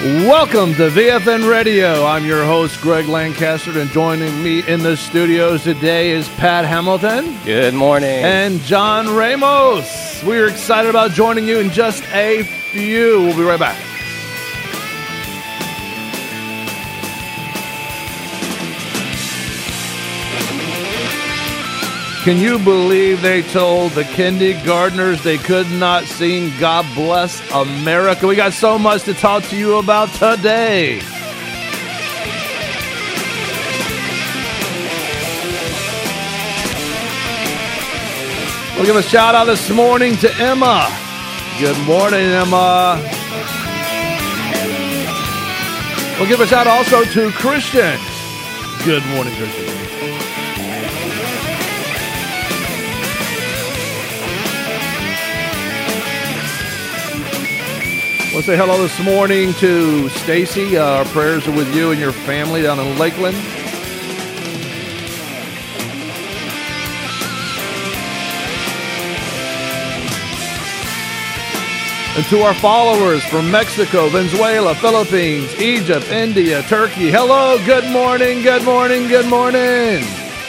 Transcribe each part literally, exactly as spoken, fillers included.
Welcome to V F N Radio. I'm your host, Greg Lancaster, and joining me in the studios today is Pat Hamilton. Good morning. And John Ramos. We are excited about joining you in just a few. We'll be right back. Can you believe they told the kindergartners they could not sing God Bless America? We got so much to talk to you about today. We'll give a shout out this morning to Emma. Good morning, Emma. We'll give a shout out also to Christian. Good morning, Christian. We'll say hello this morning to Stacy. Uh, our prayers are with you and your family down in Lakeland. And to our followers from Mexico, Venezuela, Philippines, Egypt, India, Turkey. Hello, good morning, good morning, good morning.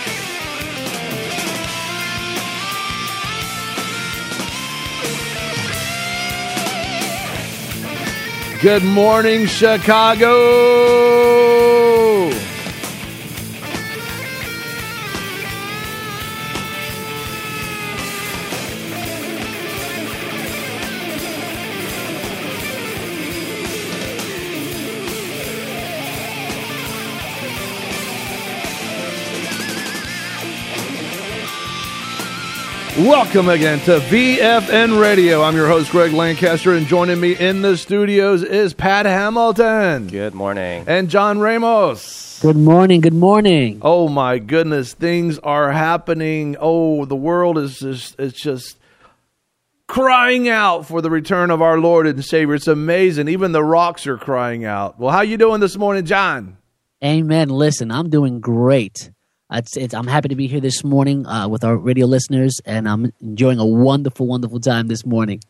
Good morning, Chicago. Welcome again to V F N Radio. I'm your host, Greg Lancaster, and joining me in the studios is Pat Hamilton. Good morning. And John Ramos. Good morning, good morning. Oh, my goodness, things are happening. Oh, the world is just, it's just crying out for the return of our Lord and Savior. It's amazing. Even the rocks are crying out. Well, how you doing this morning, John? Amen. Listen, I'm doing great. It's, it's, I'm happy to be here this morning uh, with our radio listeners, and I'm enjoying a wonderful, wonderful time this morning.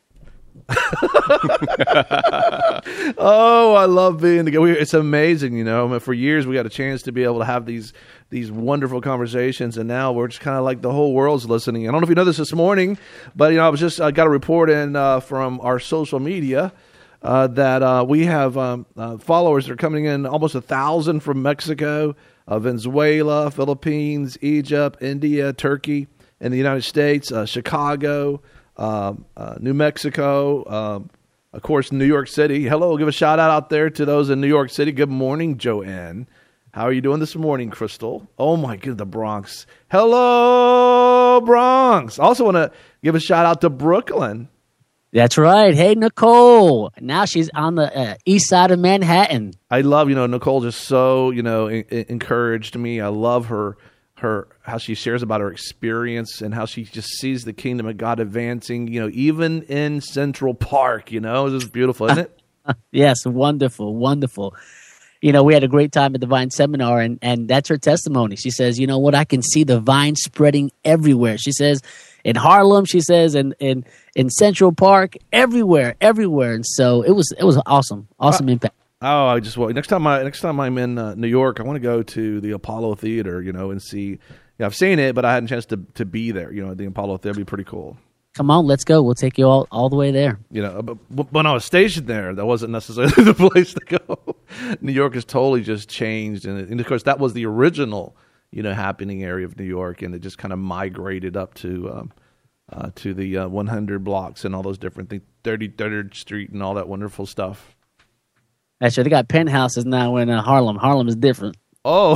Oh, I love being together. It's amazing, you know. I mean, for years, we got a chance to be able to have these these wonderful conversations, and now we're just kind of like the whole world's listening. I don't know if you know this this morning, but you know, I was just I got a report in uh, from our social media uh, that uh, we have um, uh, followers that are coming in almost a thousand from Mexico. Uh, Venezuela, Philippines, Egypt, India, Turkey, and the United States, uh, Chicago, um, uh, New Mexico, um, of course, New York City. Hello, give a shout out out there to those in New York City. Good morning, Joanne. How are you doing this morning, Crystal? Oh, my goodness, the Bronx. Hello, Bronx. I also want to give a shout out to Brooklyn. That's right. Hey, Nicole. Now she's on the uh, east side of Manhattan. I love, you know, Nicole just so, you know, I- I encouraged me. I love her, her, how she shares about her experience and how she just sees the kingdom of God advancing, you know, even in Central Park, you know, it's just beautiful, isn't it? Yes, wonderful, wonderful. You know, we had a great time at the Vine Seminar, and, and that's her testimony. She says, you know what, I can see the vine spreading everywhere. She says, in Harlem, she says, and in, in Central Park, everywhere, everywhere. And so it was it was awesome, awesome uh, impact. Oh, I just well, next time I next time I'm in uh, New York, I want to go to the Apollo Theater, you know, and see. Yeah, I've seen it, but I hadn't a chance to to be there. You know, at the Apollo Theater, that'd be pretty cool. Come on, let's go. We'll take you all, all the way there. You know, but when I was stationed there, that wasn't necessarily the place to go. New York has totally just changed, and, it, and of course, that was the original, you know, happening area of New York, and it just kind of migrated up to um, uh, to the uh, one hundred blocks and all those different things, thirty-third Street and all that wonderful stuff. Actually, they got penthouses now in uh, Harlem. Harlem is different. Oh.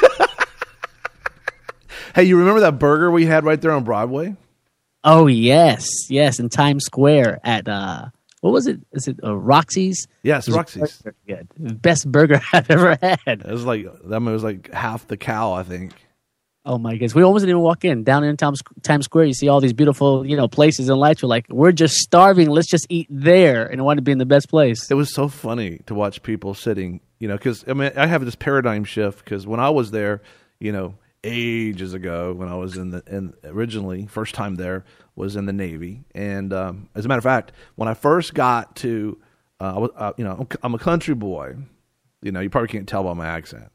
Hey, you remember that burger we had right there on Broadway? Oh, yes. Yes, in Times Square at, uh, what was it? Is it uh, Roxy's? Yes, Roxy's. Good. Best burger I've ever had. It was like, that was like half the cow, I think. Oh, my goodness. We almost didn't even walk in. Down in Times, Times Square, you see all these beautiful, you know, places and lights. We're like, we're just starving. Let's just eat there. And I want to be in the best place. It was so funny to watch people sitting, you know, because, I mean, I have this paradigm shift because when I was there, you know, ages ago when I was in the in originally first time there was in the Navy, and um, as a matter of fact, when I first got to uh, I was, uh, you know, I'm, I'm a country boy. You know, you probably can't tell by my accent.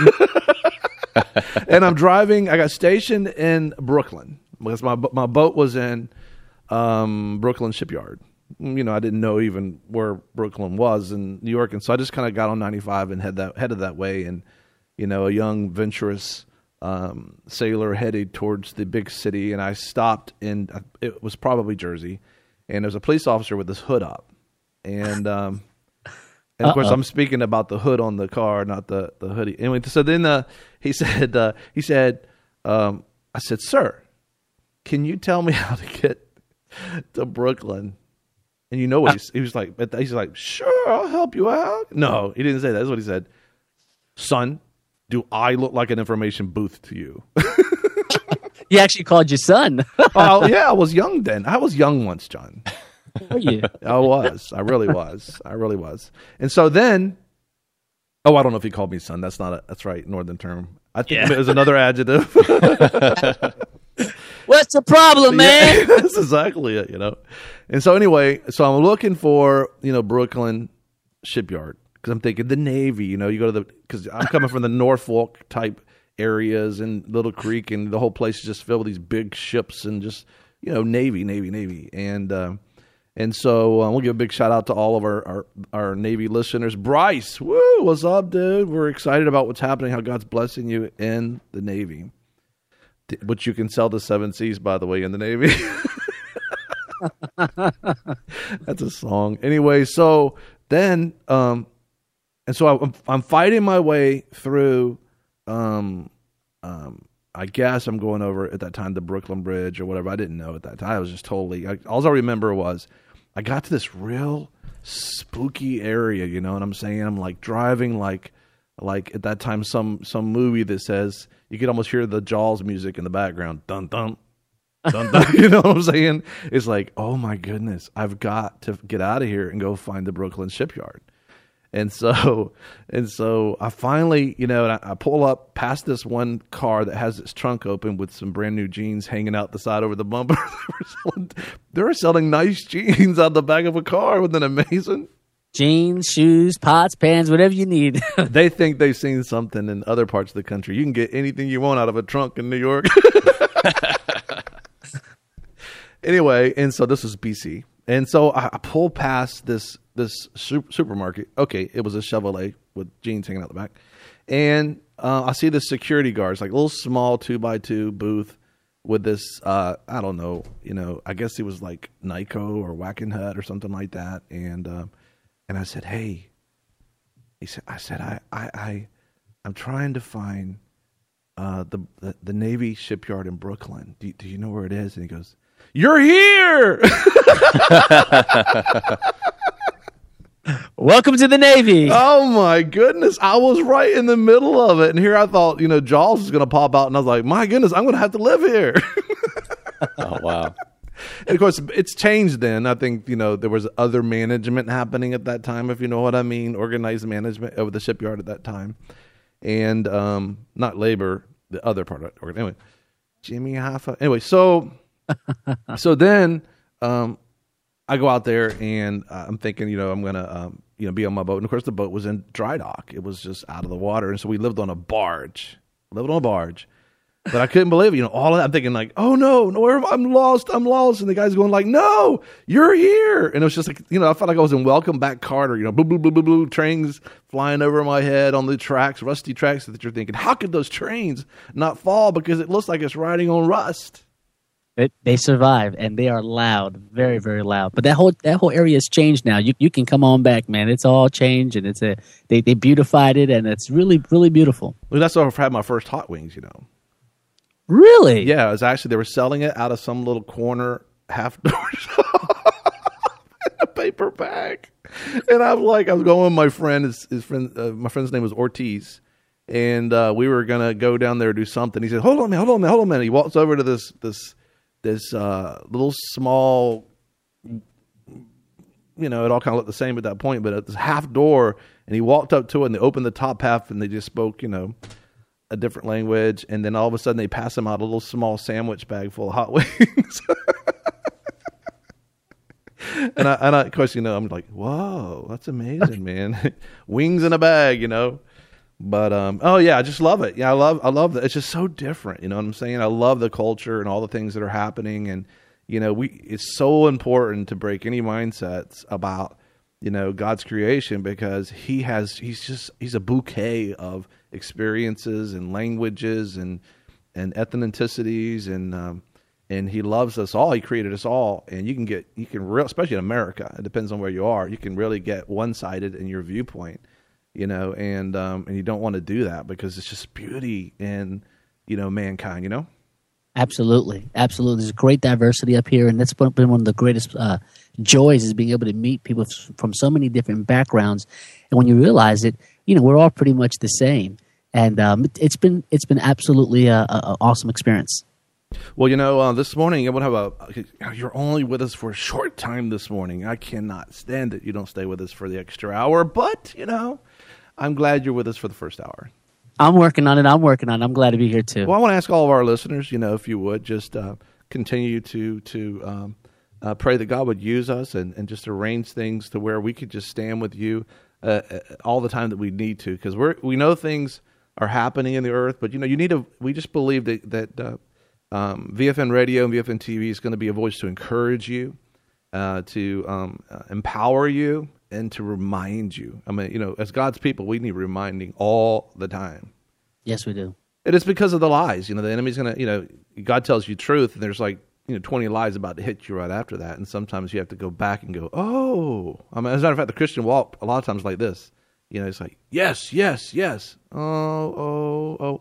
And I'm driving. I got stationed in Brooklyn because my my boat was in um, Brooklyn Shipyard. You know, I didn't know even where Brooklyn was in New York, and so I just kind of got on ninety-five and head that headed that way. And you know, a young, venturous um, sailor headed towards the big city, and I stopped in. It was probably Jersey, and there's a police officer with his hood up, and. Um, And of Uh-oh. course, I'm speaking about the hood on the car, not the, the hoodie. Anyway, so then uh, he said, uh, he said, um, I said, sir, can you tell me how to get to Brooklyn? And you know what he's, he was like? He's like, sure, I'll help you out. No, he didn't say that. That's what he said. Son, do I look like an information booth to you? He actually called you son. Oh yeah, I was young then. I was young once, John. Were you? I was. I really was. I really was. And so then, oh, I don't know if he called me son. That's not a, that's right, northern term. I think yeah. it was another adjective. What's the problem, man? Yeah, that's exactly it, you know. And so anyway, so I'm looking for, you know, Brooklyn Shipyard because I'm thinking the Navy, you know, you go to the, because I'm coming from the Norfolk type areas and Little Creek, and the whole place is just filled with these big ships and just, you know, Navy, Navy, Navy. And, um, And so uh, we'll give a big shout out to all of our, our, our Navy listeners. Bryce, woo, what's up, dude? We're excited about what's happening, how God's blessing you in the Navy. Which you can sell the seven C's, by the way, in the Navy. That's a song. Anyway, so then, um, and so I'm, I'm fighting my way through, um, um, I guess I'm going over at that time the Brooklyn Bridge or whatever. I didn't know at that time. I was just totally, I, all I remember was I got to this real spooky area, you know what I'm saying? I'm like driving like, like at that time some some movie that says, you could almost hear the Jaws music in the background. Dun, dun, dun, dun. You know what I'm saying? It's like, oh my goodness, I've got to get out of here and go find the Brooklyn Shipyard. And so, and so I finally, you know, I, I pull up past this one car that has its trunk open with some brand new jeans hanging out the side over the bumper. they, were selling, they were selling nice jeans out the back of a car. Wasn't that amazing? Jeans, shoes, pots, pans, whatever you need. They think they've seen something in other parts of the country. You can get anything you want out of a trunk in New York. Anyway, and so this was B C. And so I, I pull past this this super, supermarket. Okay, it was a Chevrolet with jeans hanging out the back. And uh, I see the security guards, like a little small two by two booth with this, uh, I don't know, you know, I guess it was like Nyko or Wackenhut or something like that. And um, and I said, hey, he said, I said, I, I, I, I'm trying to find uh, the, the the Navy shipyard in Brooklyn. Do, do you know where it is? And he goes, you're here. Welcome to the Navy. Oh my goodness. I was right in the middle of it. And here I thought, you know, Jaws was going to pop out. And I was like, my goodness, I'm going to have to live here. Oh, wow. And of course, it's changed then. I think, you know, there was other management happening at that time, if you know what I mean, organized management of the shipyard at that time. And um, not labor, the other part of it. Anyway, Jimmy Hoffa. Anyway, so so then um, I go out there and uh, I'm thinking, you know, I'm going to, um, you know, be on my boat. And of course, the boat was in dry dock. It was just out of the water. And so we lived on a barge, lived on a barge. But I couldn't believe it. You know, all of that. I'm thinking like, oh no, no, where am I? I'm lost. I'm lost. And the guy's going like, no, you're here. And it was just like, you know, I felt like I was in Welcome Back Carter, you know, blue, blue, blue, blue, blue, trains flying over my head on the tracks, rusty tracks that you're thinking, how could those trains not fall? Because it looks like it's riding on rust. It, they survive, and they are loud, very, very loud. But that whole that whole area has changed now. You you can come on back, man. It's all changed, and it's a they they beautified it, and it's really really beautiful. Well, that's where I had my first hot wings, you know. Really? Yeah, it was actually they were selling it out of some little corner half door shop in a paper bag, and I was like, I was going with my friend. His, his friend, uh, my friend's name was Ortiz, and uh, we were gonna go down there and do something. He said, "Hold on, man, hold on, man, hold on, man." He walks over to this this. This uh, little small, you know, it all kind of looked the same at that point, but at this half door, and he walked up to it, and they opened the top half, and they just spoke, you know, a different language, and then all of a sudden they pass him out a little small sandwich bag full of hot wings. and I, and I, of course, you know, I'm like, whoa, that's amazing, man. Wings in a bag, you know. But um, oh yeah, I just love it. Yeah, I love, I love that. It's just so different. You know what I'm saying? I love the culture and all the things that are happening, and you know, we. It's so important to break any mindsets about, you know, God's creation, because He has, He's just, He's a bouquet of experiences and languages and and ethnicities, and um, and He loves us all. He created us all, and you can get, you can real, especially in America. It depends on where you are. You can really get one sided in your viewpoint. You know, and um, and you don't want to do that, because it's just beauty in, you know, mankind, you know? Absolutely. Absolutely. There's great diversity up here, and that's been one of the greatest uh, joys, is being able to meet people from so many different backgrounds. And when you realize it, you know, we're all pretty much the same. And um, it, it's been it's been absolutely an awesome experience. Well, you know, uh, this morning, I would have a, you're only with us for a short time this morning. I cannot stand it. You don't stay with us for the extra hour, but, you know, I'm glad you're with us for the first hour. I'm working on it. I'm working on it. I'm glad to be here too. Well, I want to ask all of our listeners, you know, if you would just uh, continue to to um, uh, pray that God would use us, and, and just arrange things to where we could just stand with you uh, all the time that we need to, because we're we know things are happening in the earth, but you know, you need to. We just believe that that uh, um, V F N Radio and V F N T V is going to be a voice to encourage you, uh, to um, uh, empower you, and to remind you. I mean, you know, as God's people, we need reminding all the time. Yes, we do. It is because of the lies. You know, the enemy's going to, you know, God tells you truth, and there's like, you know, twenty lies about to hit you right after that. And sometimes you have to go back and go, oh. I mean, as a matter of fact, the Christian walk, a lot of times like this. You know, it's like, yes, yes, yes. Oh, oh, oh,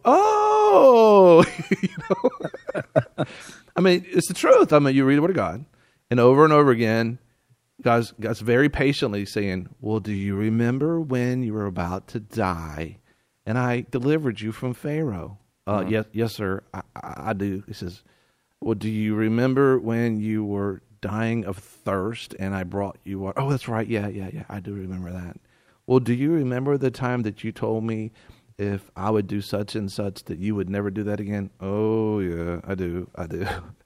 oh. You know? I mean, it's the truth. I mean, you read the Word of God, and over and over again, God's, God's very patiently saying, well, do you remember when you were about to die, and I delivered you from Pharaoh? Uh, mm-hmm. Yes, yes, sir, I, I, I do. He says, well, do you remember when you were dying of thirst, and I brought you water? Oh, that's right. Yeah, yeah, yeah. I do remember that. Well, do you remember the time that you told me if I would do such and such that you would never do that again? Oh, yeah, I do. I do.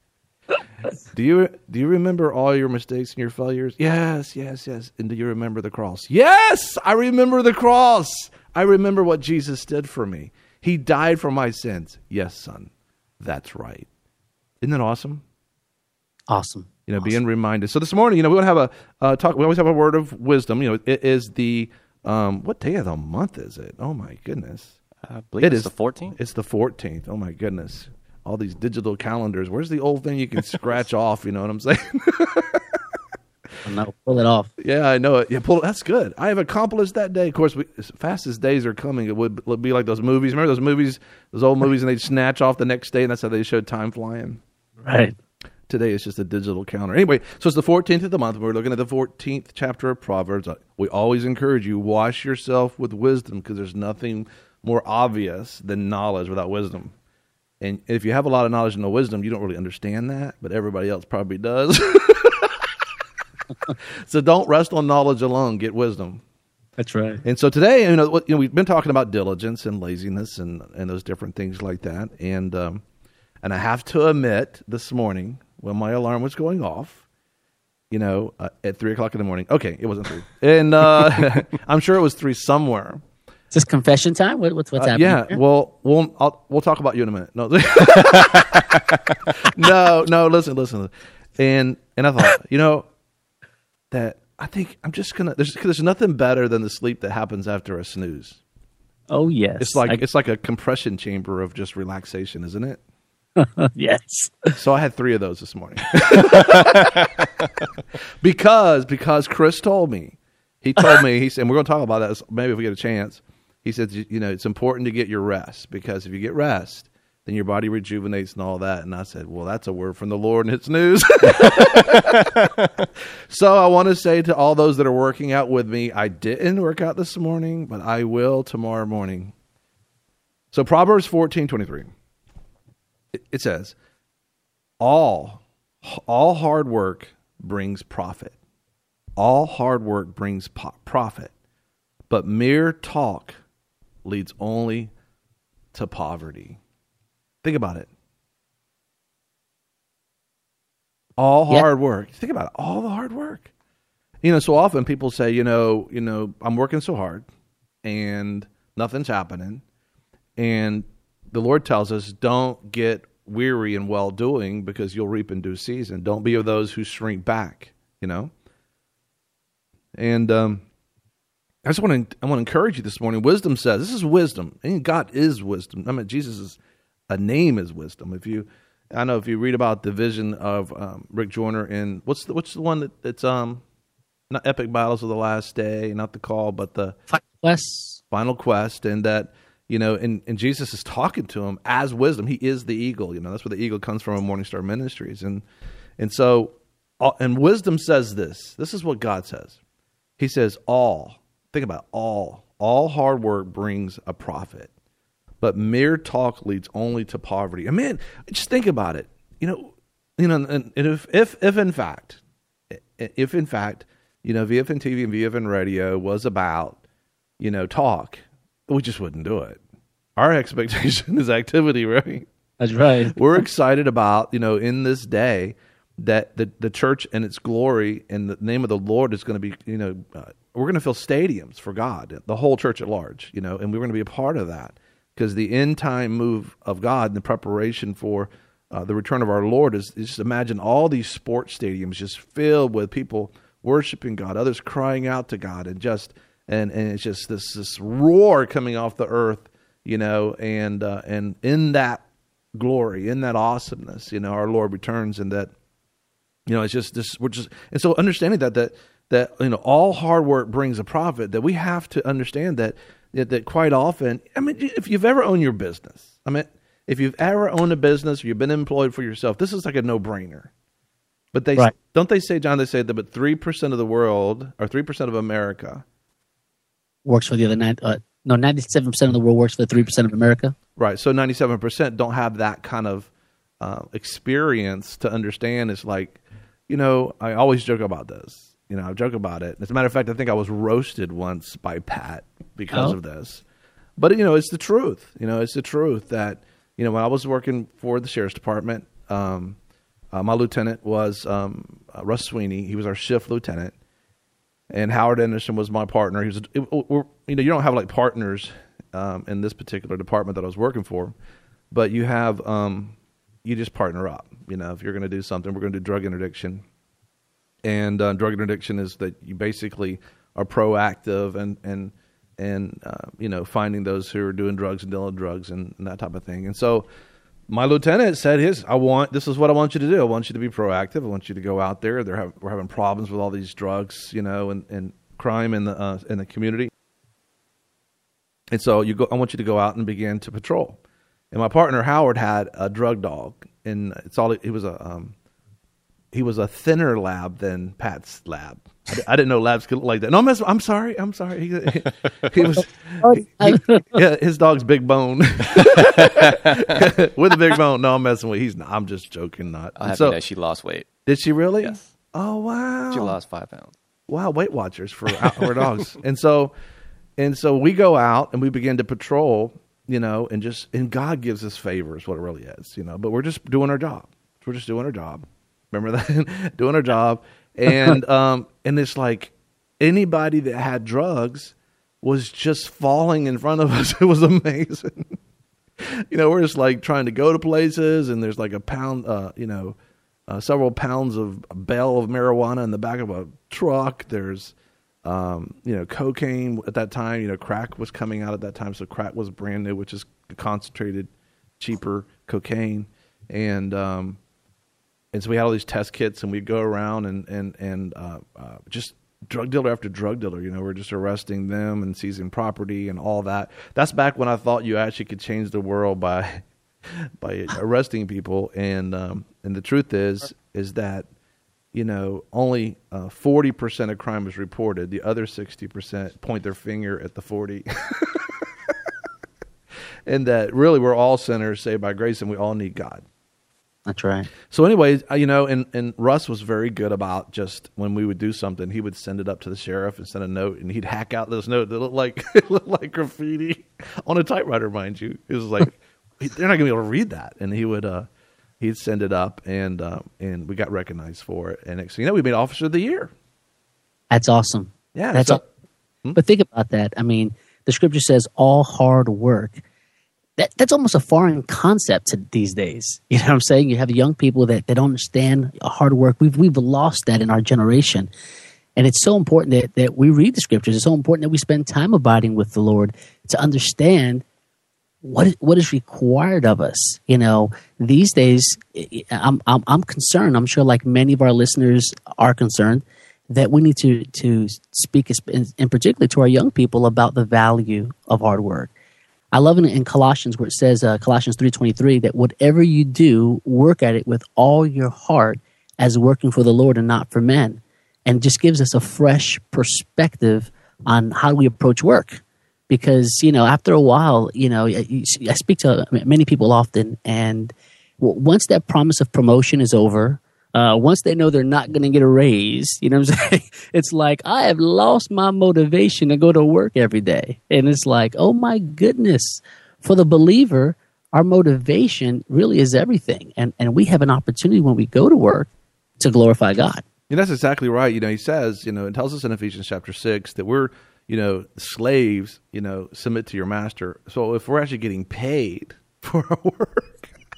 Do you do you remember all your mistakes and your failures? Yes, yes, yes. And do you remember the cross? Yes, I remember the cross. I remember what Jesus did for me. He died for my sins. Yes, son. That's right. Isn't that awesome? Awesome. You know, awesome. being reminded. So this morning, you know, we want to have a uh, talk. We always have a word of wisdom. You know, it is the um, what day of the month is it? Oh my goodness! I believe it it's is the fourteenth. It's the fourteenth. Oh my goodness! All these digital calendars. Where's the old thing you can scratch off? You know what I'm saying? No, pull it off. Yeah, I know it. Yeah, pull. That's good. I have accomplished that day. Of course, we, as fast as days are coming, it would be like those movies. Remember those movies, those old movies, and they'd snatch off the next day, and that's how they showed time flying. Right. Today it's just a digital calendar. Anyway, so it's the fourteenth of the month. We're looking at the fourteenth chapter of Proverbs. We always encourage you, wash yourself with wisdom, because there's nothing more obvious than knowledge without wisdom. And if you have a lot of knowledge and no wisdom, you don't really understand that, but everybody else probably does. So don't rest on knowledge alone. Get wisdom. That's right. And so today, you know, what, you know, we've been talking about diligence and laziness and, and those different things like that. And um, and I have to admit, this morning when my alarm was going off, you know, uh, at three o'clock in the morning. Okay, it wasn't three, and uh, I'm sure it was three somewhere. Is this confession time? What, what's what's uh, happening? Yeah. Here? Well, we'll I'll, we'll talk about you in a minute. No, no, no. Listen, listen. And and I thought, you know, that I think I'm just gonna. There's there's nothing better than the sleep that happens after a snooze. Oh yes, It's like I, it's like a compression chamber of just relaxation, isn't it? yes. So I had three of those this morning. because because Chris told me. He told me, he said, and we're going to talk about that maybe if we get a chance. He said, you know, it's important to get your rest, because if you get rest, then your body rejuvenates and all that. And I said, well, that's a word from the Lord, and it's news. So I want to say to all those that are working out with me, I didn't work out this morning, but I will tomorrow morning. So Proverbs fourteen twenty-three, it, it says, all, all hard work brings profit. All hard work brings po- profit, but mere talk leads only to poverty. Think about it. All Yeah. hard work. Think about it. All the hard work. You know, so often people say, you know, you know, I'm working so hard and nothing's happening. And the Lord tells us, don't get weary in well-doing because you'll reap in due season. Don't be of those who shrink back, you know. And um, I just want to I want to encourage you this morning. Wisdom says, this is wisdom. And God is wisdom. I mean, Jesus is, a name is wisdom. If you, I know if you read about the vision of um, Rick Joyner in, what's the, what's the one that, that's, um, not Epic Battles of the Last Day, not The Call, but the Final Quest. Final Quest, and that, you know, and, and Jesus is talking to him as wisdom. He is the eagle, you know, that's where the eagle comes from in Morning Star Ministries. And and so, and wisdom says this, this is what God says. He says, all, think about it, all, all hard work brings a profit, but mere talk leads only to poverty. And man, just think about it, you know, you know, and, and if, if, if in fact, if in fact, you know, V F N T V and V F N Radio was about, you know, talk, we just wouldn't do it. Our expectation is activity, right? That's right. We're excited about, you know, in this day that the, the church and its glory and the name of the Lord is going to be, you know, uh, we're going to fill stadiums for God, the whole church at large, you know, and we're going to be a part of that because the end time move of God and the preparation for uh, the return of our Lord is, is just imagine all these sports stadiums just filled with people worshiping God, others crying out to God, and just and and it's just this this roar coming off the earth, you know, and uh, and in that glory, in that awesomeness, you know, our Lord returns, and that, you know, it's just this. We're just and so understanding that that that you know all hard work brings a profit. That we have to understand that that, that quite often. I mean, if you've ever owned your business, I mean, if you've ever owned a business, or you've been employed for yourself, this is like a no brainer. But they right. don't they say, John? They say that, but three percent of the world, or three percent of America, works for the other nine. Uh, no, ninety-seven percent of the world works for the three percent of America. Right. So ninety-seven percent don't have that kind of uh, experience to understand. It's like, you know, I always joke about this. You know, I joke about it. As a matter of fact, I think I was roasted once by Pat because oh. of this. But you know, it's the truth. You know, it's the truth that you know when I was working for the sheriff's department. Um, Uh, my lieutenant was um, uh, Russ Sweeney. He was our shift lieutenant, and Howard Anderson was my partner. He was, it, it, you know, you don't have like partners um, in this particular department that I was working for, but you have, um, you just partner up. You know, if you're going to do something, we're going to do drug interdiction, and uh, drug interdiction is that you basically are proactive and and and uh, you know finding those who are doing drugs and dealing drugs and, and that type of thing, and so. My lieutenant said his, I want, this is what I want you to do. I want you to be proactive. I want you to go out there. They're have, we're having problems with all these drugs, you know, and, and crime in the, uh, in the community. And so you go, I want you to go out and begin to patrol. And my partner, Howard, had a drug dog, and it's all, he was a, um, he was a thinner lab than Pat's lab. I, I didn't know labs could look like that. No, I'm, I'm sorry. I'm sorry. He, he, he was, he, he, yeah, his dog's Big Bone. With a big bone. No, I'm messing with, he's not, I'm just joking. Not. I have so, to know she lost weight. Did she really? Yes. Oh, wow. She lost five pounds. Wow. Weight Watchers for our dogs. And so, and so we go out and we begin to patrol, you know, and just, and God gives us favors, what it really is, you know, but we're just doing our job. We're just doing our job. Remember that? Doing our job. And um, and it's like anybody that had drugs was just falling in front of us. It was amazing. You know, we're just like trying to go to places, and there's like a pound, uh, you know, uh, several pounds of a bale of marijuana in the back of a truck. There's, um, you know, cocaine at that time. You know, crack was coming out at that time, so crack was brand new, which is concentrated, cheaper cocaine, and um, and so we had all these test kits, and we'd go around and and and uh, uh, just drug dealer after drug dealer. You know, we're just arresting them and seizing property and all that. That's back when I thought you actually could change the world by by arresting people. And um, and the truth is is that you know only uh, forty percent of crime is reported. The other sixty percent point their finger at the forty. And that really we're all sinners saved by grace, and we all need God. That's right. So anyways, you know, and, and Russ was very good about just when we would do something, he would send it up to the sheriff and send a note, and he'd hack out this note that looked like it looked like graffiti on a typewriter, mind you. It was like they're not going to be able to read that, and he would uh, he'd send it up, and uh, and we got recognized for it. And next thing you know, we made Officer of the Year. That's awesome. Yeah. That's so, aw- But think about that. I mean, the scripture says all hard work. That, that's almost a foreign concept to these days. You know what I'm saying? You have young people that, that don't understand hard work. We've we've lost that in our generation. And it's so important that, that we read the scriptures. It's so important that we spend time abiding with the Lord to understand what is, what is required of us. You know, these days, I'm, I'm, I'm concerned. I'm sure like many of our listeners are concerned that we need to, to speak in, in particular to our young people about the value of hard work. I love it in Colossians where it says, uh, Colossians three twenty-three, that whatever you do, work at it with all your heart as working for the Lord and not for men. And just gives us a fresh perspective on how we approach work. Because, you know, after a while, you know, I speak to many people often, and once that promise of promotion is over, uh, once they know they're not going to get a raise, you know what I'm saying? It's like, I have lost my motivation to go to work every day. And it's like, oh my goodness, for the believer, our motivation really is everything. And, and we have an opportunity when we go to work to glorify God. Yeah, that's exactly right. You know, he says, you know, it tells us in Ephesians chapter six that we're, you know, slaves, you know, submit to your master. So if we're actually getting paid for our work,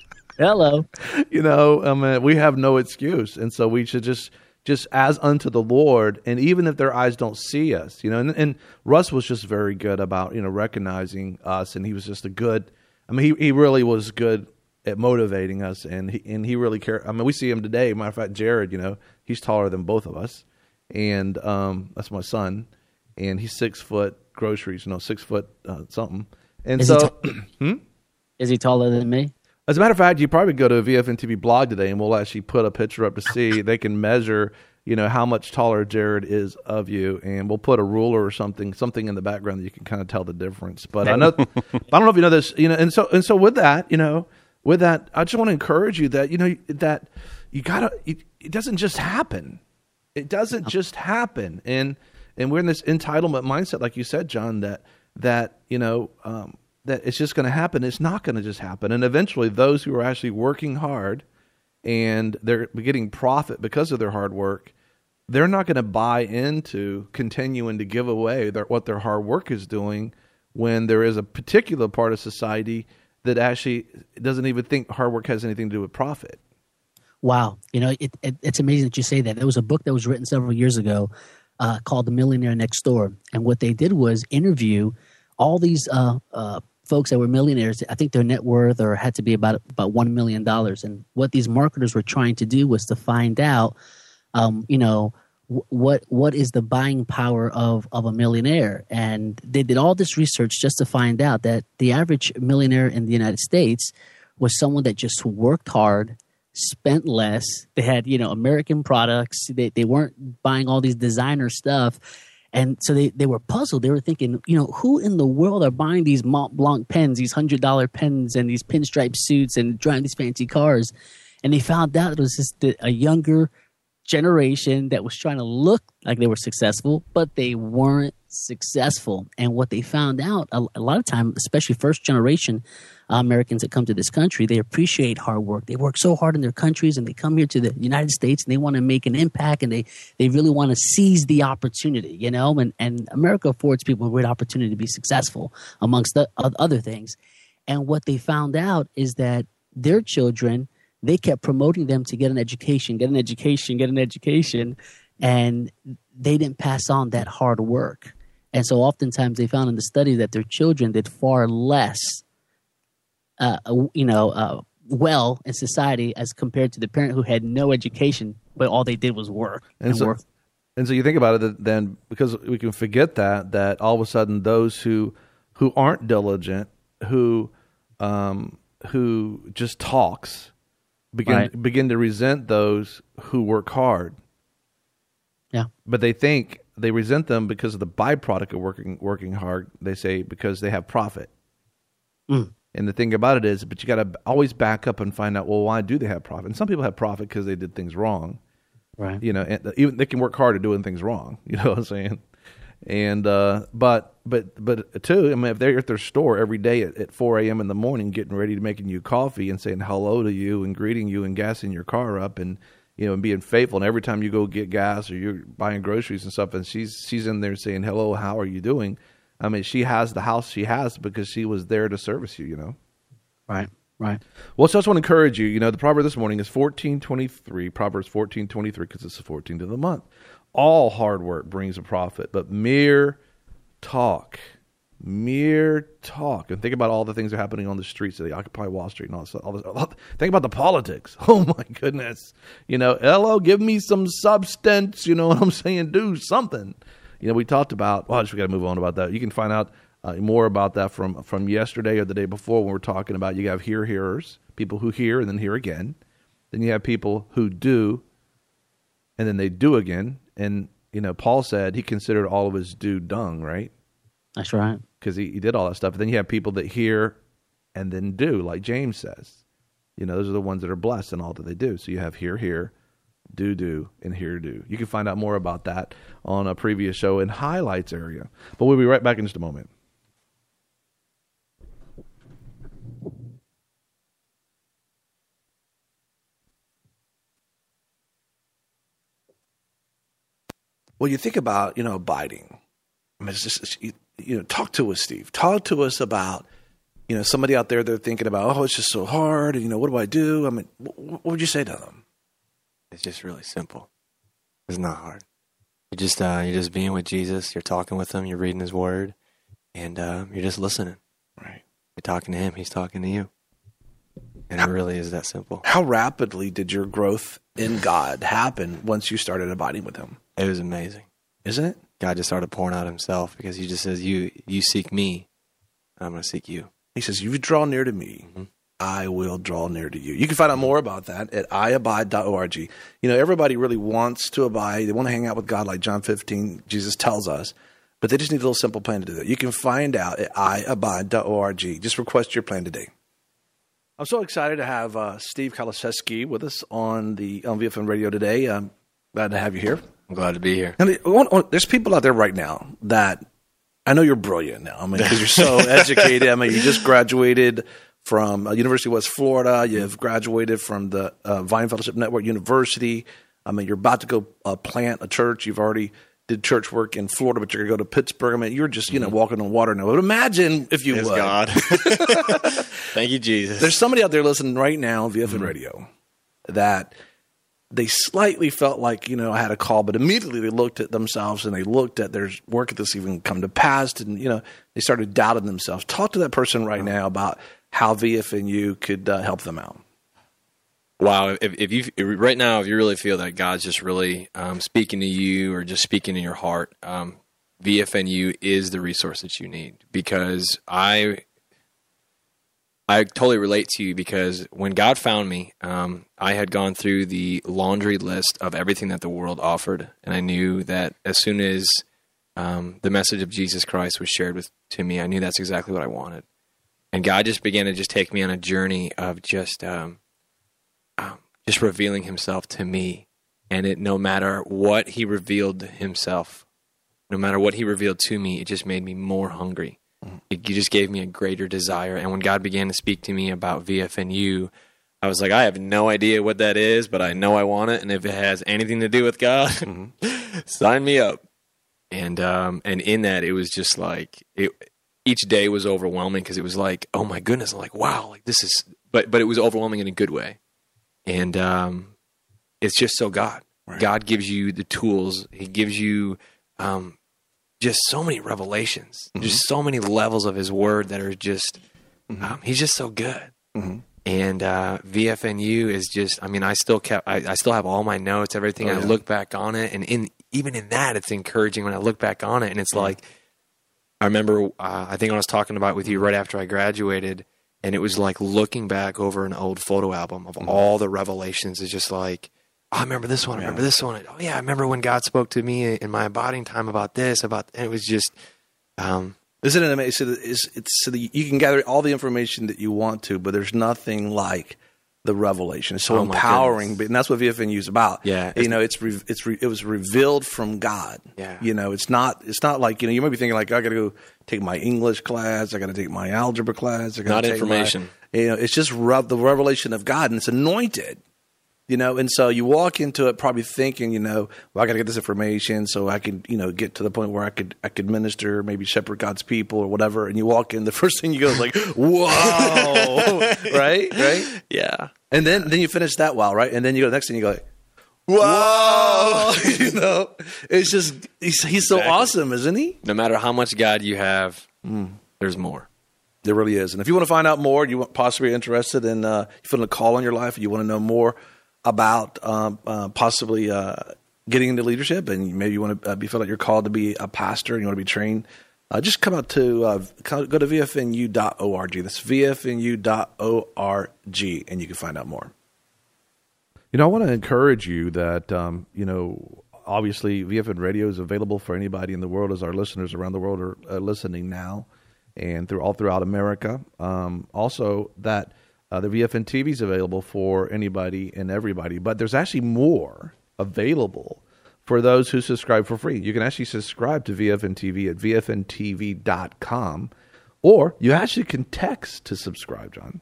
hello, you know, I mean, we have no excuse. And so we should just, just as unto the Lord. And even if their eyes don't see us, you know, and, and Russ was just very good about, you know, recognizing us. And he was just a good, I mean, he, he really was good at motivating us, and he and he really cared. I mean, we see him today. Matter of fact, Jared, you know, he's taller than both of us, and um, that's my son, and he's six foot groceries, you know, six foot uh, something. And is so, he t- hmm? is he taller than me? As a matter of fact, you probably go to a V F N T V blog today, and we'll actually put a picture up to see. They can measure, you know, how much taller Jared is of you, and we'll put a ruler or something, something in the background that you can kind of tell the difference. But I know, I don't know if you know this, you know, and so and so with that, you know. With that, I just want to encourage you that, you know, that you gotta, it, it doesn't just happen. It doesn't just happen. And, and we're in this entitlement mindset, like you said, John, that, that, you know, um, that it's just going to happen. It's not going to just happen. And eventually those who are actually working hard and they're getting profit because of their hard work, they're not going to buy into continuing to give away their, what their hard work is doing when there is a particular part of society that actually doesn't even think hard work has anything to do with profit. Wow. You know, it, it, it's amazing that you say that. There was a book that was written several years ago uh, called The Millionaire Next Door. And what they did was interview all these uh, uh, folks that were millionaires. I think their net worth or had to be about, about one million dollars. And what these marketers were trying to do was to find out, um, you know, what what is the buying power of, of a millionaire. And they did all this research just to find out that the average millionaire in the United States was someone that just worked hard, spent less. They had, you know, American products. They they weren't buying all these designer stuff. And so they, they were puzzled. They were thinking, you know, who in the world are buying these Mont Blanc pens, these one hundred dollars pens and these pinstripe suits and driving these fancy cars? And they found out it was just a younger generation that was trying to look like they were successful, but they weren't successful. And what they found out a, a lot of time, especially first generation uh, Americans that come to this country, they appreciate hard work. They work so hard in their countries, and they come here to the United States and they want to make an impact, and they they really want to seize the opportunity, you know. And and America affords people a great opportunity to be successful, amongst the other things. And what they found out is that their children, they kept promoting them to get an education, get an education, get an education, and they didn't pass on that hard work. And so oftentimes they found in the study that their children did far less, uh, you know, uh, well in society as compared to the parent who had no education, but all they did was work and, and so, work. And so you think about it, then because we can forget that, that all of a sudden those who who aren't diligent, who um, who just talks, begin right. begin to resent those who work hard. Yeah. But they think they resent them because of the byproduct of working working hard. They say because they have profit. Mm. And the thing about it is, but you got to always back up and find out, well, why do they have profit? And some people have profit because they did things wrong. Right. You know, and even they can work hard at doing things wrong. You know what I'm saying? And uh, but but but too, I mean, if they're at their store every day at, at four a.m. in the morning, getting ready to making you coffee and saying hello to you and greeting you and gassing your car up and you know, and being faithful. And every time you go get gas or you're buying groceries and stuff, and she's she's in there saying, hello, how are you doing? I mean, she has the house she has because she was there to service you, you know? Right, right. Well, so I just want to encourage you. You know, the proverb this morning is fourteen twenty-three, Proverbs fourteen twenty-three, because it's the fourteenth of the month. All hard work brings a profit, but mere talk, mere talk. And think about all the things that are happening on the streets of the Occupy Wall Street and all this. All this all, think about the politics. Oh, my goodness. You know, hello, give me some substance. You know what I'm saying? Do something. You know, we talked about, well, I just got to move on about that. You can find out uh, more about that from, from yesterday or the day before when we're talking about you have hear hearers, people who hear and then hear again. Then you have people who do and then they do again. And, you know, Paul said he considered all of his do dung, right? That's right. Because he, he did all that stuff. And then you have people that hear and then do, like James says. You know, those are the ones that are blessed in all that they do. So you have hear, hear, do, do, and hear, do. You can find out more about that on a previous show in highlights area. But we'll be right back in just a moment. Well, you think about, you know, abiding. I mean, it's just, you, you know, talk to us, Steve. Talk to us about, you know, somebody out there, they're thinking about, oh, it's just so hard. And, you know, what do I do? I mean, what, what would you say to them? It's just really simple. It's not hard. You're just, uh, you're just being with Jesus. You're talking with him. You're reading his word. And uh, you're just listening. Right. You're talking to him. He's talking to you. And how, it really is that simple. How rapidly did your growth in God happen once you started abiding with him? It was amazing. Isn't it? God just started pouring out himself because he just says, you you seek me, and I'm going to seek you. He says, you draw near to me, mm-hmm. I will draw near to you. You can find out more about that at i abide dot org. You know, everybody really wants to abide. They want to hang out with God like John fifteen, Jesus tells us, but they just need a little simple plan to do that. You can find out at i abide dot org. Just request your plan today. I'm so excited to have uh, Steve Kaliszewski with us on the on V F N Radio today. I'm glad to have you here. I'm glad to be here. And there's people out there right now that I know you're brilliant now. I mean, because you're so educated. I mean, you just graduated from uh, University of West Florida. You've graduated from the uh, Vine Fellowship Network University. I mean, you're about to go uh, plant a church. You've already did church work in Florida, but you're going to go to Pittsburgh. I mean, you're just, you know, walking on water now. But imagine if you Yes, would. God. Thank you, Jesus. There's somebody out there listening right now on V F N mm-hmm. Radio that they slightly felt like, you know, I had a call, but immediately they looked at themselves and they looked at their work at this even come to pass, and, you know, they started doubting themselves. Talk to that person right now about how V F N U could uh, help them out. Wow. If, if you if, right now, if you really feel that God's just really um, speaking to you or just speaking to your heart, um, V F N U is the resource that you need, because I I totally relate to you, because when God found me, um, I had gone through the laundry list of everything that the world offered, and I knew that as soon as um, the message of Jesus Christ was shared with to me, I knew that's exactly what I wanted. And God just began to just take me on a journey of just um, um, just revealing himself to me. And it, no matter what he revealed himself, no matter what he revealed to me, it just made me more hungry. It just gave me a greater desire. And when God began to speak to me about V F N U, I was like, I have no idea what that is, but I know I want it. And if it has anything to do with God, mm-hmm. sign me up. And um, and in that, it was just like, it, each day was overwhelming, because it was like, oh my goodness, I'm like, wow, like this is, but but it was overwhelming in a good way. And um, it's just so God. Right. God gives you the tools. He gives you um, just so many revelations, mm-hmm. just so many levels of his word that are just, mm-hmm. um, he's just so good. Mm-hmm. And uh, V F N U is just, I mean, I still kept, I, I still have all my notes, everything. Oh, yeah. I look back on it, and in even in that, it's encouraging when I look back on it. And it's mm-hmm. like, I remember, uh, I think I was talking about with you right after I graduated, and it was like looking back over an old photo album of mm-hmm. all the revelations. It's just like, oh, I remember this one. I remember yeah. this one. Oh, yeah, I remember when God spoke to me in my abiding time about this, about, and it was just. Um, Isn't it amazing? So that it's, it's, so that you can gather all the information that you want to, but there's nothing like the revelation. It's so oh empowering, but, and that's what V F N U is about. Yeah, you know, it's re, it's re, it was revealed from God. Yeah, you know, it's not it's not like, you know, you might be thinking like, I got to go take my English class, I got to take my algebra class, I got not take information. My, you know, it's just rev, the revelation of God, and it's anointed. You know, and so you walk into it probably thinking, you know, well, I got to get this information so I can, you know, get to the point where I could, I could minister, maybe shepherd God's people or whatever. And you walk in, the first thing you go is like, whoa, right, right, Yeah. and then then you finish that wow, right, and then you go the next thing you go like, whoa, you know, it's just he's, he's so Exactly. awesome, isn't he? No matter how much God you have, there's more. There really is. And if you want to find out more, you want possibly interested in, uh, you feel a call on your life, you want to know more about um, uh, possibly uh, getting into leadership, and maybe you want to uh, be feel like you're called to be a pastor and you want to be trained, uh, just come out to uh, go to v f n u dot org. That's v f n u dot org, and you can find out more. You know, I want to encourage you that, um, you know, obviously V F N Radio is available for anybody in the world, as our listeners around the world are uh, listening now and through all throughout America. Um, also, that Uh, the V F N T V is available for anybody and everybody, but there's actually more available for those who subscribe for free. You can actually subscribe to V F N T V at v f n t v dot com, or you actually can text to subscribe, John.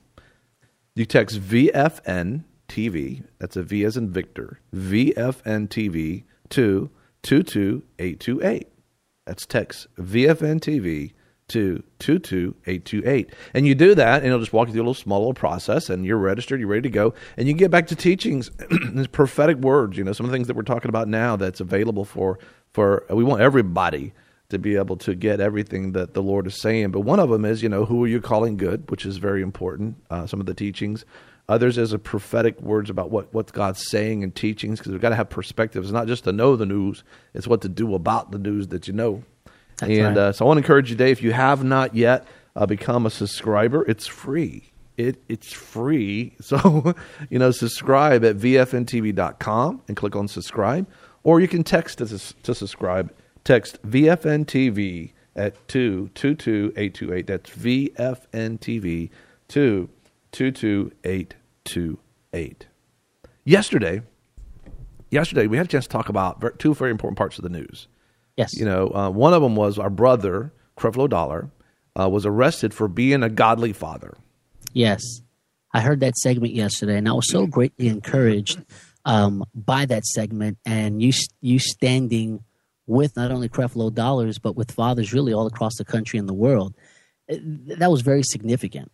You text V F N T V, that's a V as in Victor, V F N T V to two two eight two eight. That's text V F N T V to two two eight two eight. And you do that, and it'll just walk you through a little small little process, and you're registered, you're ready to go, and you can get back to teachings, prophetic words, you know, some of the things that we're talking about now that's available for, for we want everybody to be able to get everything that the Lord is saying. But one of them is, you know, who are you calling good, which is very important, uh, some of the teachings. Others is a prophetic words about what, what God's saying and teachings, because we've got to have perspective. It's not just to know the news, it's what to do about the news that you know. That's and right. uh, so I want to encourage you today, if you have not yet uh, become a subscriber, it's free. It It's free. So, you know, subscribe at v f n t v dot com and click on subscribe. Or you can text to, to subscribe. Text V F N T V at two two two eight two eight. That's V F N T V to two two eight two eight. Yesterday, yesterday we had a chance to talk about two very important parts of the news. Yes. You know, uh, one of them was our brother, Creflo Dollar, uh, was arrested for being a godly father. Yes. I heard that segment yesterday, and I was so greatly encouraged um, by that segment, and you you standing with not only Creflo Dollars, but with fathers really all across the country and the world. That was very significant.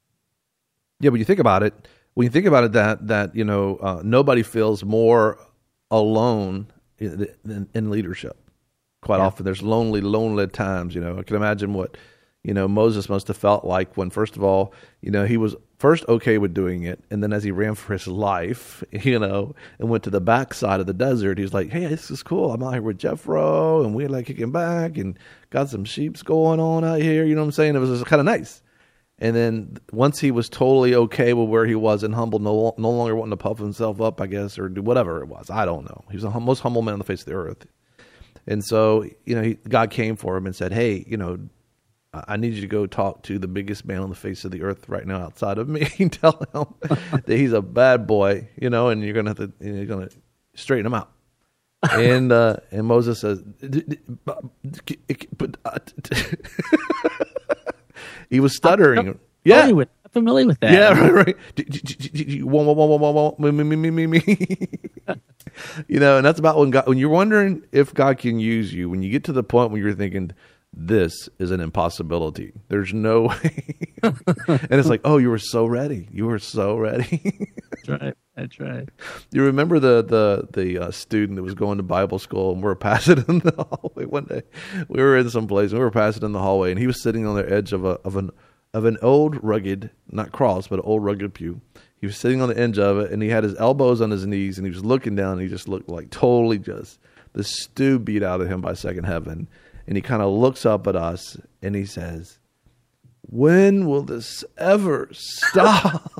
Yeah, when you think about it, when you think about it, that, that you know, uh, nobody feels more alone in, in, in leadership. Quite Yeah. often there's lonely, lonely times, you know. I can imagine what, you know, Moses must have felt like when, first of all, you know, he was first okay with doing it. And then as he ran for his life, you know, and went to the backside of the desert, he's like, hey, this is cool. I'm out here with Jethro, and we're like kicking back and got some sheeps going on out here. You know what I'm saying? It was kind of nice. And then once he was totally okay with where he was and humble, no, no longer wanting to puff himself up, I guess, or do whatever it was. I don't know. He was the hum- most humble man on the face of the earth. And so, you know, he, God came for him and said, hey, you know, I need you to go talk to the biggest man on the face of the earth right now outside of me and tell him that he's a bad boy, you know, and you're going to have to, you're going to straighten him out. And uh, and Moses says, but he was stuttering. I'm Yeah. familiar with, I'm familiar with that. Yeah, right, right. Whoa, whoa, whoa, whoa, whoa, whoa, me, me, me, me, me. You know, and that's about when God, when you're wondering if God can use you, when you get to the point when you're thinking, this is an impossibility. There's no way. And it's like, oh, you were so ready. You were so ready. That's right. That's right. You remember the the the uh, student that was going to Bible school, and we were passing in the hallway one day. We were in some place, and we were passing in the hallway, and he was sitting on the edge of a of an of an old rugged, not cross, but an old rugged pew. He was sitting on the edge of it, and he had his elbows on his knees, and he was looking down, and he just looked like totally just the stew beat out of him by second heaven. And he kind of looks up at us, and he says, when will this ever stop?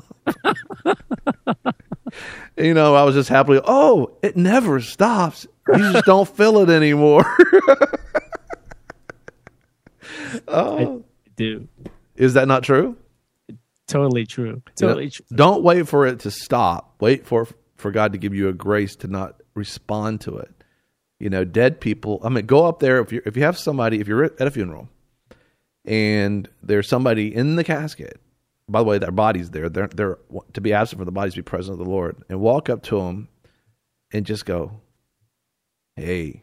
You know, I was just happily, oh, it never stops. You just don't feel it anymore. Oh, I do. is that not true? Totally true. You know, Totally true. don't wait for it to stop. Wait for for God to give you a grace to not respond to it. You know, dead people. I mean, go up there if you if you have somebody, if you're at a funeral, and there's somebody in the casket by the way, their body's there. They're, they're to be absent from the bodies, be present with the Lord. And walk up to them and just go, hey.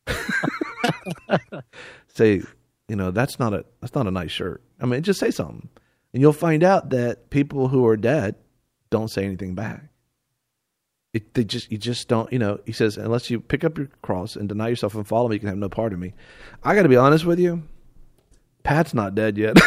Say, you know, that's not a that's not a nice shirt. I mean, just say something. And you'll find out that people who are dead don't say anything back. It, they just you just don't, you know, he says, unless you pick up your cross and deny yourself and follow me, you can have no part of me. I got to be honest with you. Pat's not dead yet.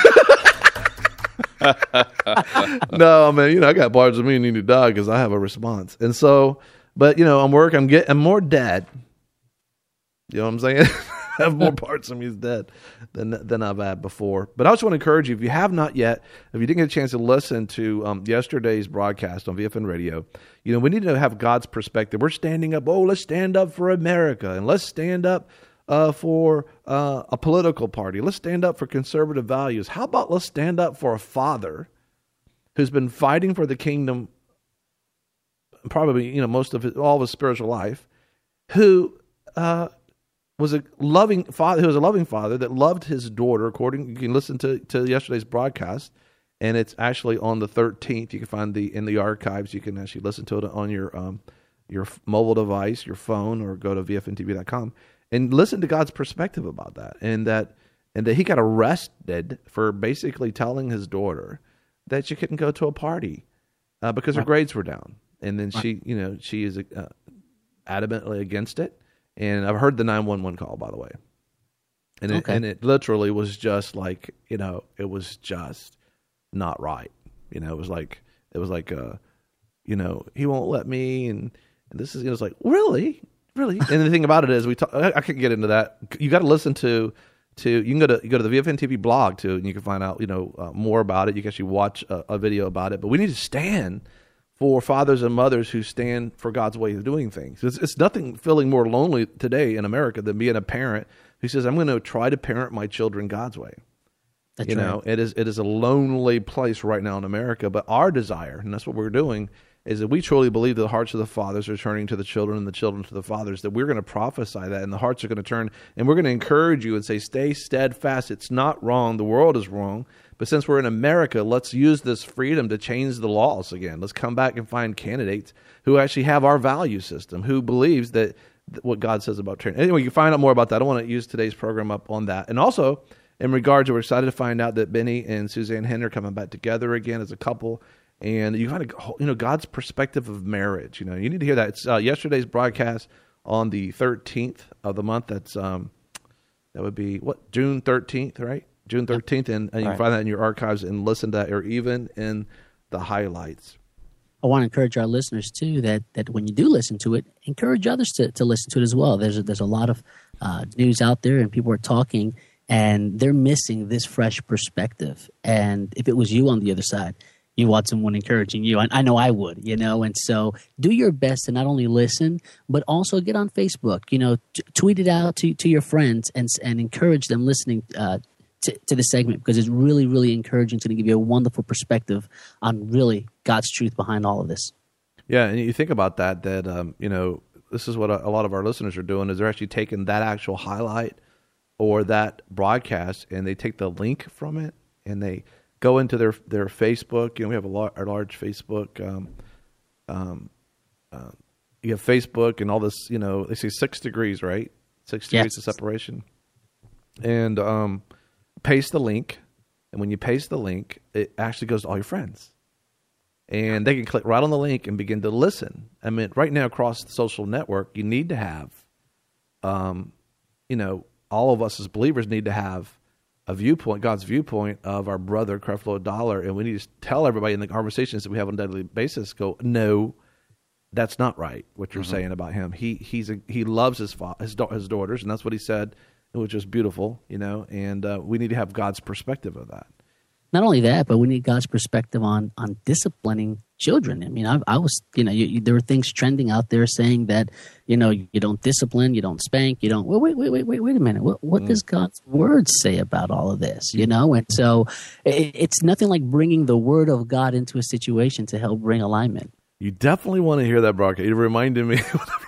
No, man, you know, I got parts of me that need to die because I have a response. And so, but, you know, I'm working, I'm getting, I'm more dead. You know what I'm saying? I have more parts of me is dead than than I've had before. But I just want to encourage you, if you have not yet, if you didn't get a chance to listen to um, yesterday's broadcast on V F N Radio, you know, we need to have God's perspective. We're standing up, oh, let's stand up for America, and let's stand up uh, for uh, a political party. Let's stand up for conservative values. How about let's stand up for a father who's been fighting for the kingdom probably, you know, most of his, all of his spiritual life, who uh, was a loving father, who was a loving father that loved his daughter. According, you can listen to, to yesterday's broadcast, and it's actually on the thirteenth. You can find the in the archives. You can actually listen to it on your um, your mobile device, your phone, or go to V F N T V dot com and listen to God's perspective about that, and that and that he got arrested for basically telling his daughter that she couldn't go to a party uh, because her grades were down, and then she, you know, she is uh, adamantly against it. And I've heard the nine one one call, by the way. And it, okay. and it literally was just like, you know, it was just not right. You know, it was like, it was like, uh, you know, he won't let me. And, and this is, it was like, really? Really? And the thing about it is, we talk, I, I could get into that. You got to listen to, to, you can go to, you go to the V F N T V blog too, and you can find out, you know, uh, more about it. You can actually watch a, a video about it. But we need to stand for fathers and mothers who stand for God's way of doing things. It's, it's nothing feeling more lonely today in America than being a parent who says, I'm going to try to parent my children God's way. That's you right. know, it is it is a lonely place right now in America, but our desire, and that's what we're doing, is that we truly believe that the hearts of the fathers are turning to the children and the children to the fathers, that we're going to prophesy that, and the hearts are going to turn, and we're going to encourage you and say, stay steadfast. It's not wrong. The world is wrong. But since we're in America, let's use this freedom to change the laws again. Let's come back and find candidates who actually have our value system, who believes that, that what God says about training. Anyway, you can find out more about that. I want to use today's program up on that. And also, in regards, we're excited to find out that Benny and Suzanne Henry are coming back together again as a couple. And you kind of, you know, God's perspective of marriage. You know, you need to hear that. It's uh, yesterday's broadcast on the thirteenth of the month. That's um, that would be what, June thirteenth, right? June thirteenth, and, and you can find that in your archives and listen to that, or even in the highlights. I want to encourage our listeners, too, that, that when you do listen to it, encourage others to, to listen to it as well. There's a, there's a lot of uh, news out there, and people are talking, and they're missing this fresh perspective. And if it was you on the other side, you want someone encouraging you. I, I know I would, you know, and so do your best to not only listen, but also get on Facebook, you know, t- tweet it out to, to your friends and and encourage them listening uh To, to the segment, because it's really, really encouraging to give you a wonderful perspective on really God's truth behind all of this. Yeah, and you think about that, that, um, you know, this is what a, a lot of our listeners are doing, is they're actually taking that actual highlight or that broadcast, and they take the link from it, and they go into their, their Facebook. You know, we have a, lar- a large Facebook. Um, um, uh, you have Facebook and all this, you know, they say six degrees, right? Six degrees yes. of separation. And, um, paste the link, and when you paste the link, it actually goes to all your friends, and they can click right on the link and begin to listen. I mean, right now across the social network, you need to have, um, you know, all of us as believers need to have a viewpoint, God's viewpoint of our brother Creflo Dollar, and we need to tell everybody in the conversations that we have on a daily basis, go, no, that's not right. What you're mm-hmm. saying about him, he he's a, he loves his fa- his, da- his daughters, and that's what he said. Which is beautiful, you know, and uh, we need to have God's perspective of that. Not only that, but we need God's perspective on on disciplining children. I mean, I, I was, you know, you, you, there were things trending out there saying that, you know, you don't discipline, you don't spank, you don't. Wait, wait, wait, wait, wait, wait a minute. What, what mm. does God's word say about all of this? You know, and so it, it's nothing like bringing the word of God into a situation to help bring alignment. You definitely want to hear that broadcast. It reminded me.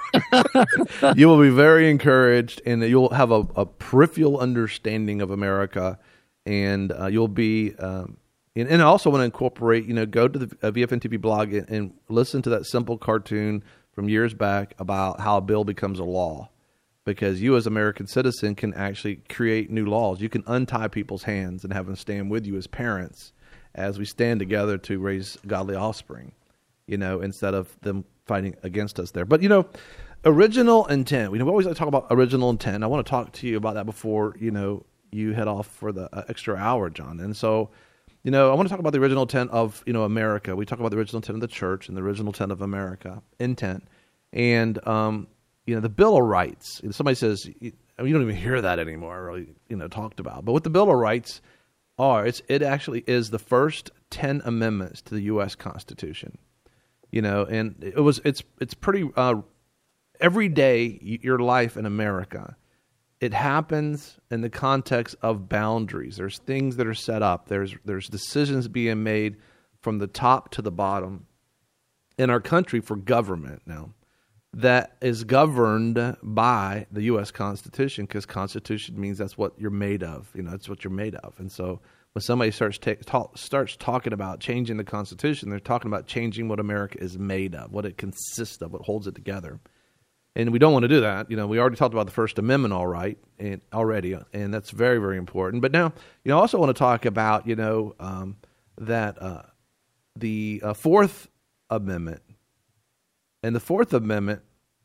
You will be very encouraged, and you'll have a, a peripheral understanding of America, and uh, you'll be um, And, and I also want to incorporate, you know, go to the uh, V F N T V blog and, and listen to that simple cartoon from years back about how a bill becomes a law. Because you as an American citizen can actually create new laws. You can untie people's hands and have them stand with you as parents as we stand together to raise godly offspring, you know, instead of them fighting against us there. But, you know, original intent. We always like to talk about original intent. I want to talk to you about that before, you know, you head off for the uh, extra hour, John. And so, you know, I want to talk about the original intent of, you know, America. We talk about the original intent of the church and the original intent of America, intent. And, um, you know, the Bill of Rights. And somebody says, you, I mean, you don't even hear that anymore, really, you know, talked about. But what the Bill of Rights are, it's, it actually is the first ten amendments to the U S Constitution. You know, and it was it's it's pretty uh, every day your life in America, it happens in the context of boundaries. There's things that are set up. There's there's decisions being made from the top to the bottom in our country for government now. That is governed by the U S Constitution, because Constitution means that's what you're made of. You know, that's what you're made of. And so when somebody starts ta- talk, starts talking about changing the Constitution, they're talking about changing what America is made of, what it consists of, what holds it together. And we don't want to do that. You know, we already talked about the First Amendment, all right, and already, and that's very, very important. But now, you know, I also want to talk about, you know, um, that uh, the uh, Fourth Amendment. And the Fourth Amendment,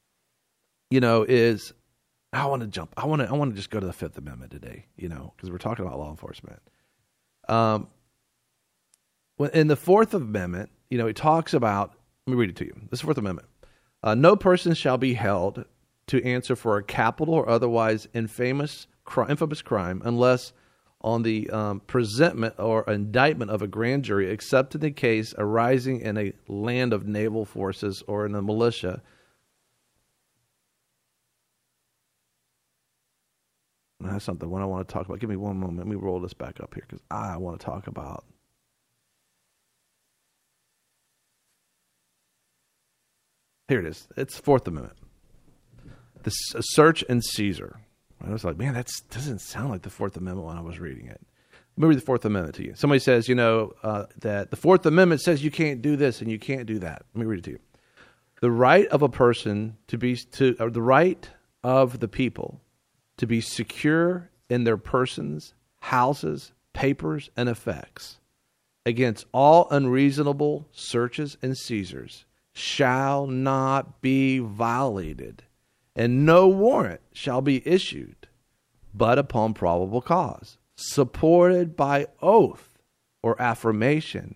you know, is I want to jump. I want to. I want to just go to the Fifth Amendment today. You know, because we're talking about law enforcement. Um, when in the Fourth Amendment, you know, it talks about. Let me read it to you. This Fourth Amendment: uh, no person shall be held to answer for a capital or otherwise infamous, cri- infamous crime, unless on the um, presentment or indictment of a grand jury, except in the case arising in a land of naval forces or in a militia. That's something what I want to talk about. Give me one moment. Let me roll this back up here because I want to talk about. Here it is. It's Fourth Amendment. The search and seizure. I was like, man, that doesn't sound like the Fourth Amendment when I was reading it. Let me read the Fourth Amendment to you. Somebody says, you know, uh, that the Fourth Amendment says you can't do this and you can't do that. Let me read it to you. The right of a person to be to or the right of the people to be secure in their persons, houses, papers, and effects against all unreasonable searches and seizures shall not be violated, and no warrant shall be issued but upon probable cause, supported by oath or affirmation,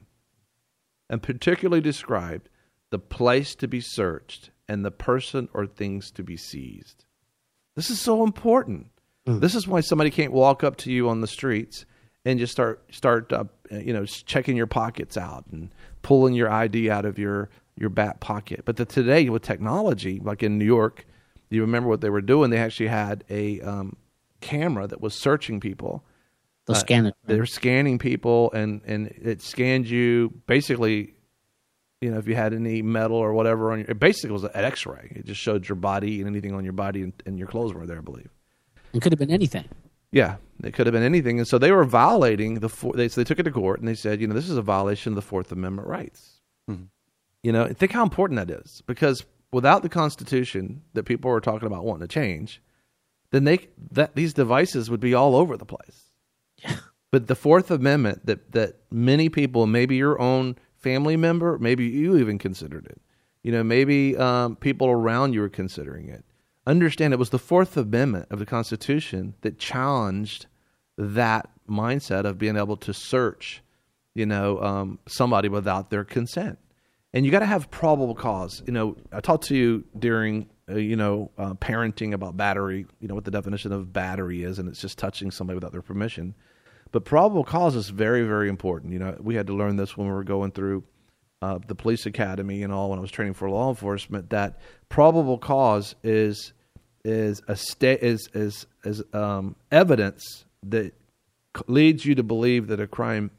and particularly described the place to be searched and the person or things to be seized. This is so important. Mm. This is why somebody can't walk up to you on the streets and just start start uh, you know checking your pockets out and pulling your I D out of your your back pocket. But the, today with technology, like in New York, you remember what they were doing? They actually had a um, camera that was searching people. They'll uh, scan it. They were scanning people, and, and it scanned you basically. You know, if you had any metal or whatever on your, it basically was an X-ray. It just showed your body and anything on your body, and, and your clothes were there, I believe. It could have been anything. Yeah, it could have been anything. And so they were violating the, they, so they took it to court and they said, you know, this is a violation of the Fourth Amendment rights. Mm-hmm. You know, think how important that is, because without the Constitution that people are talking about wanting to change, then they, that these devices would be all over the place. Yeah. But the Fourth Amendment that, that many people, maybe your own family member, maybe you even considered it. You know, maybe um, people around you were considering it. Understand it was the Fourth Amendment of the Constitution that challenged that mindset of being able to search, you know, um, somebody without their consent. And you got to have probable cause. You know, I talked to you during, uh, you know, uh, parenting about battery, you know, what the definition of battery is, and it's just touching somebody without their permission. But probable cause is very, very important. You know, we had to learn this when we were going through uh, the police academy and all when I was training for law enforcement. That probable cause is is a sta- is is is um, evidence that leads you to believe that a crime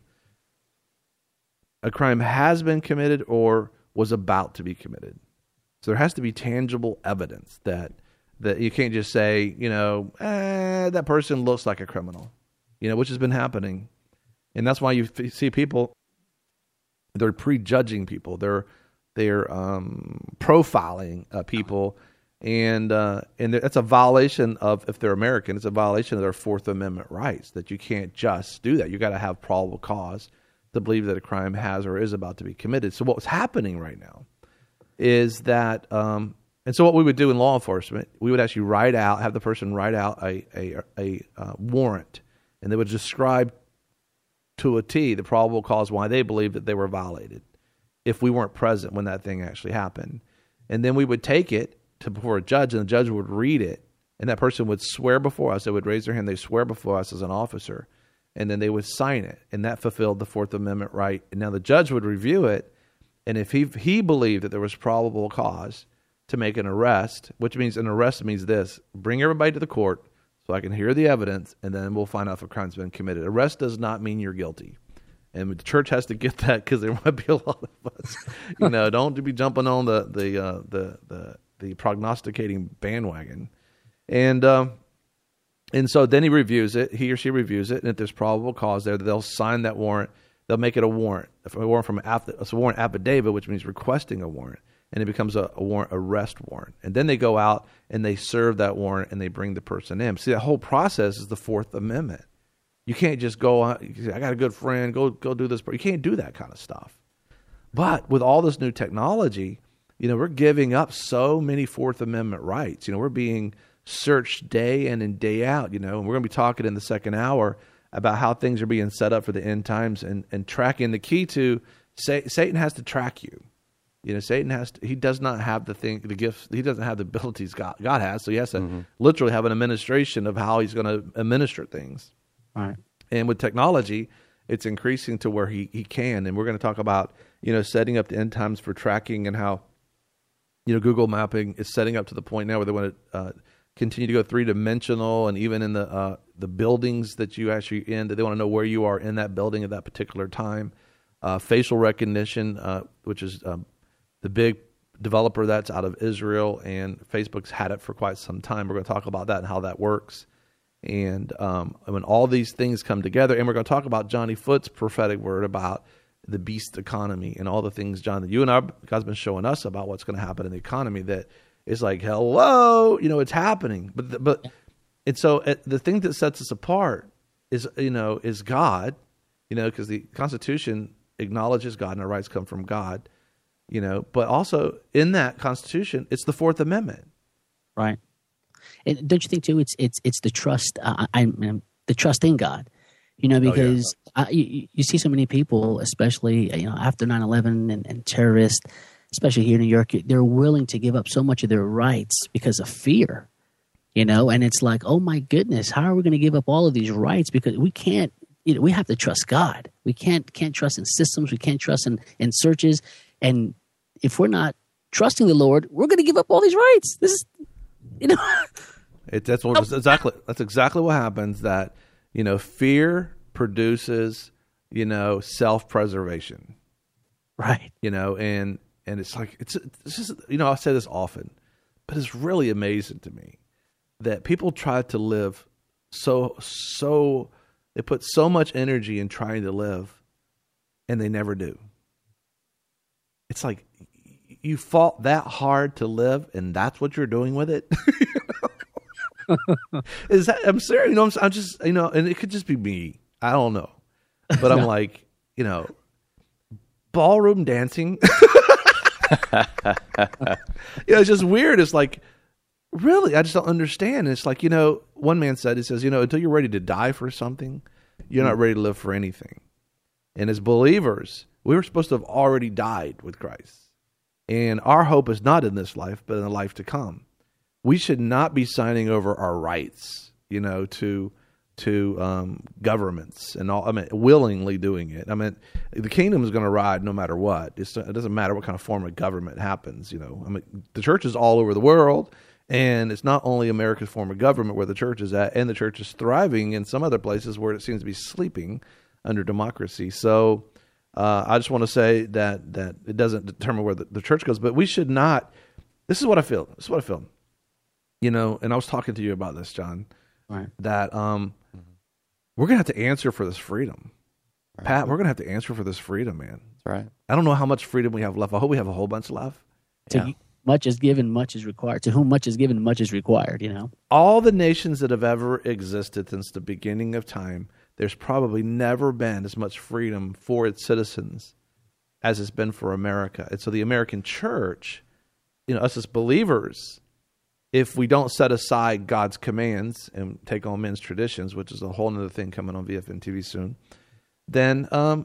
a crime has been committed or was about to be committed. So there has to be tangible evidence that that you can't just say, you know, eh, that person looks like a criminal. You know, which has been happening. And that's why you f- see people, they're prejudging people. They're they're um, profiling uh, people, and uh, and that's a violation of, if they're American, it's a violation of their Fourth Amendment rights, that you can't just do that. You got to have probable cause to believe that a crime has or is about to be committed. So what's happening right now is that, um, and so what we would do in law enforcement, we would actually write out, have the person write out a a, a uh, warrant, and they would describe to a T the probable cause why they believe that they were violated, if we weren't present when that thing actually happened. And then we would take it to before a judge, and the judge would read it, and that person would swear before us. They would raise their hand. They swear before us as an officer, and then they would sign it, and that fulfilled the Fourth Amendment right. And now the judge would review it, and if he he believed that there was probable cause to make an arrest, which means an arrest means this: bring everybody to the court so I can hear the evidence, and then we'll find out if a crime's been committed. Arrest does not mean you're guilty. And the church has to get that, because there might be a lot of us, you know, don't be jumping on the the uh, the, the the prognosticating bandwagon. And um, and so then he reviews it, he or she reviews it, and if there's probable cause there, they'll sign that warrant. They'll make it a warrant, a warrant from a warrant affidavit, which means requesting a warrant, and it becomes a, a warrant arrest warrant. And then they go out and they serve that warrant and they bring the person in. See, that whole process is the Fourth Amendment. You can't just go, I got a good friend, go go do this. You can't do that kind of stuff. But with all this new technology, you know, we're giving up so many Fourth Amendment rights. You know, we're being searched day in and day out, you know, and we're going to be talking in the second hour about how things are being set up for the end times, and, and tracking. The key to, say, Satan has to track you. You know, Satan has to, he does not have the thing, the gifts, he doesn't have the abilities God, God has, so he has to mm-hmm. literally have an administration of how he's going to administer things. Right. And with technology, it's increasing to where he, he can. And we're going to talk about, you know, setting up the end times for tracking, and how, you know, Google Mapping is setting up to the point now where they want to uh, continue to go three-dimensional, and even in the uh, the buildings that you actually in, that they want to know where you are in that building at that particular time. Uh, facial recognition, uh, which is um, the big developer that's out of Israel, and Facebook's had it for quite some time. We're going to talk about that and how that works. And um, when all these things come together, and we're going to talk about Johnny Foot's prophetic word about the beast economy and all the things, John, that you and I, God's been showing us about what's going to happen in the economy, that is like, hello, you know, it's happening. But, but, and so uh, the thing that sets us apart is, you know, is God, you know, because the Constitution acknowledges God and our rights come from God, you know, but also in that Constitution, it's the Fourth Amendment. Right. And don't you think too? It's it's it's the trust. Uh, I, I the trust in God. You know, because oh, yeah. I, you, you see so many people, especially you know after nine eleven and, and terrorists, especially here in New York, they're willing to give up so much of their rights because of fear. You know, and it's like, oh my goodness, how are we going to give up all of these rights? Because we can't. You know, we have to trust God. We can't can't trust in systems. We can't trust in, in searches. And if we're not trusting the Lord, we're going to give up all these rights. This is. You know, it, that's what that's exactly that's exactly what happens. That you know, fear produces you know self-preservation, right? You know, and and it's like it's it's just you know I say this often, but it's really amazing to me that people try to live so so they put so much energy in trying to live, and they never do. It's like. You fought that hard to live, and that's what you're doing with it. You know? Is that? I'm serious. You know, I'm, I'm just, you know, and it could just be me. I don't know, but I'm like, you know, ballroom dancing. Yeah, it's just weird. It's like, really, I just don't understand. And it's like, you know, one man said, he says, you know, until you're ready to die for something, you're not ready to live for anything. And as believers, we were supposed to have already died with Christ. And our hope is not in this life, but in the life to come. We should not be signing over our rights, you know, to to um, governments and all. I mean, willingly doing it. I mean, the kingdom is going to ride no matter what. It's, it doesn't matter what kind of form of government happens. You know, I mean, the church is all over the world, and it's not only America's form of government where the church is at, and the church is thriving in some other places where it seems to be sleeping under democracy. So. Uh, I just want to say that that it doesn't determine where the, the church goes, but we should not. This is what I feel. This is what I feel. You know, and I was talking to you about this, John. Right. That um, mm-hmm. we're gonna have to answer for this freedom. Pat, we're going to have to answer for this freedom, man. That's right. I don't know how much freedom we have left. I hope we have a whole bunch left. To Yeah. much is given, much is required. To whom much is given, much is required. You know. All the nations that have ever existed since the beginning of time, there's probably never been as much freedom for its citizens as it's been for America. And so the American church, you know, us as believers, if we don't set aside God's commands and take on men's traditions, which is a whole other thing coming on V F N T V soon, then um,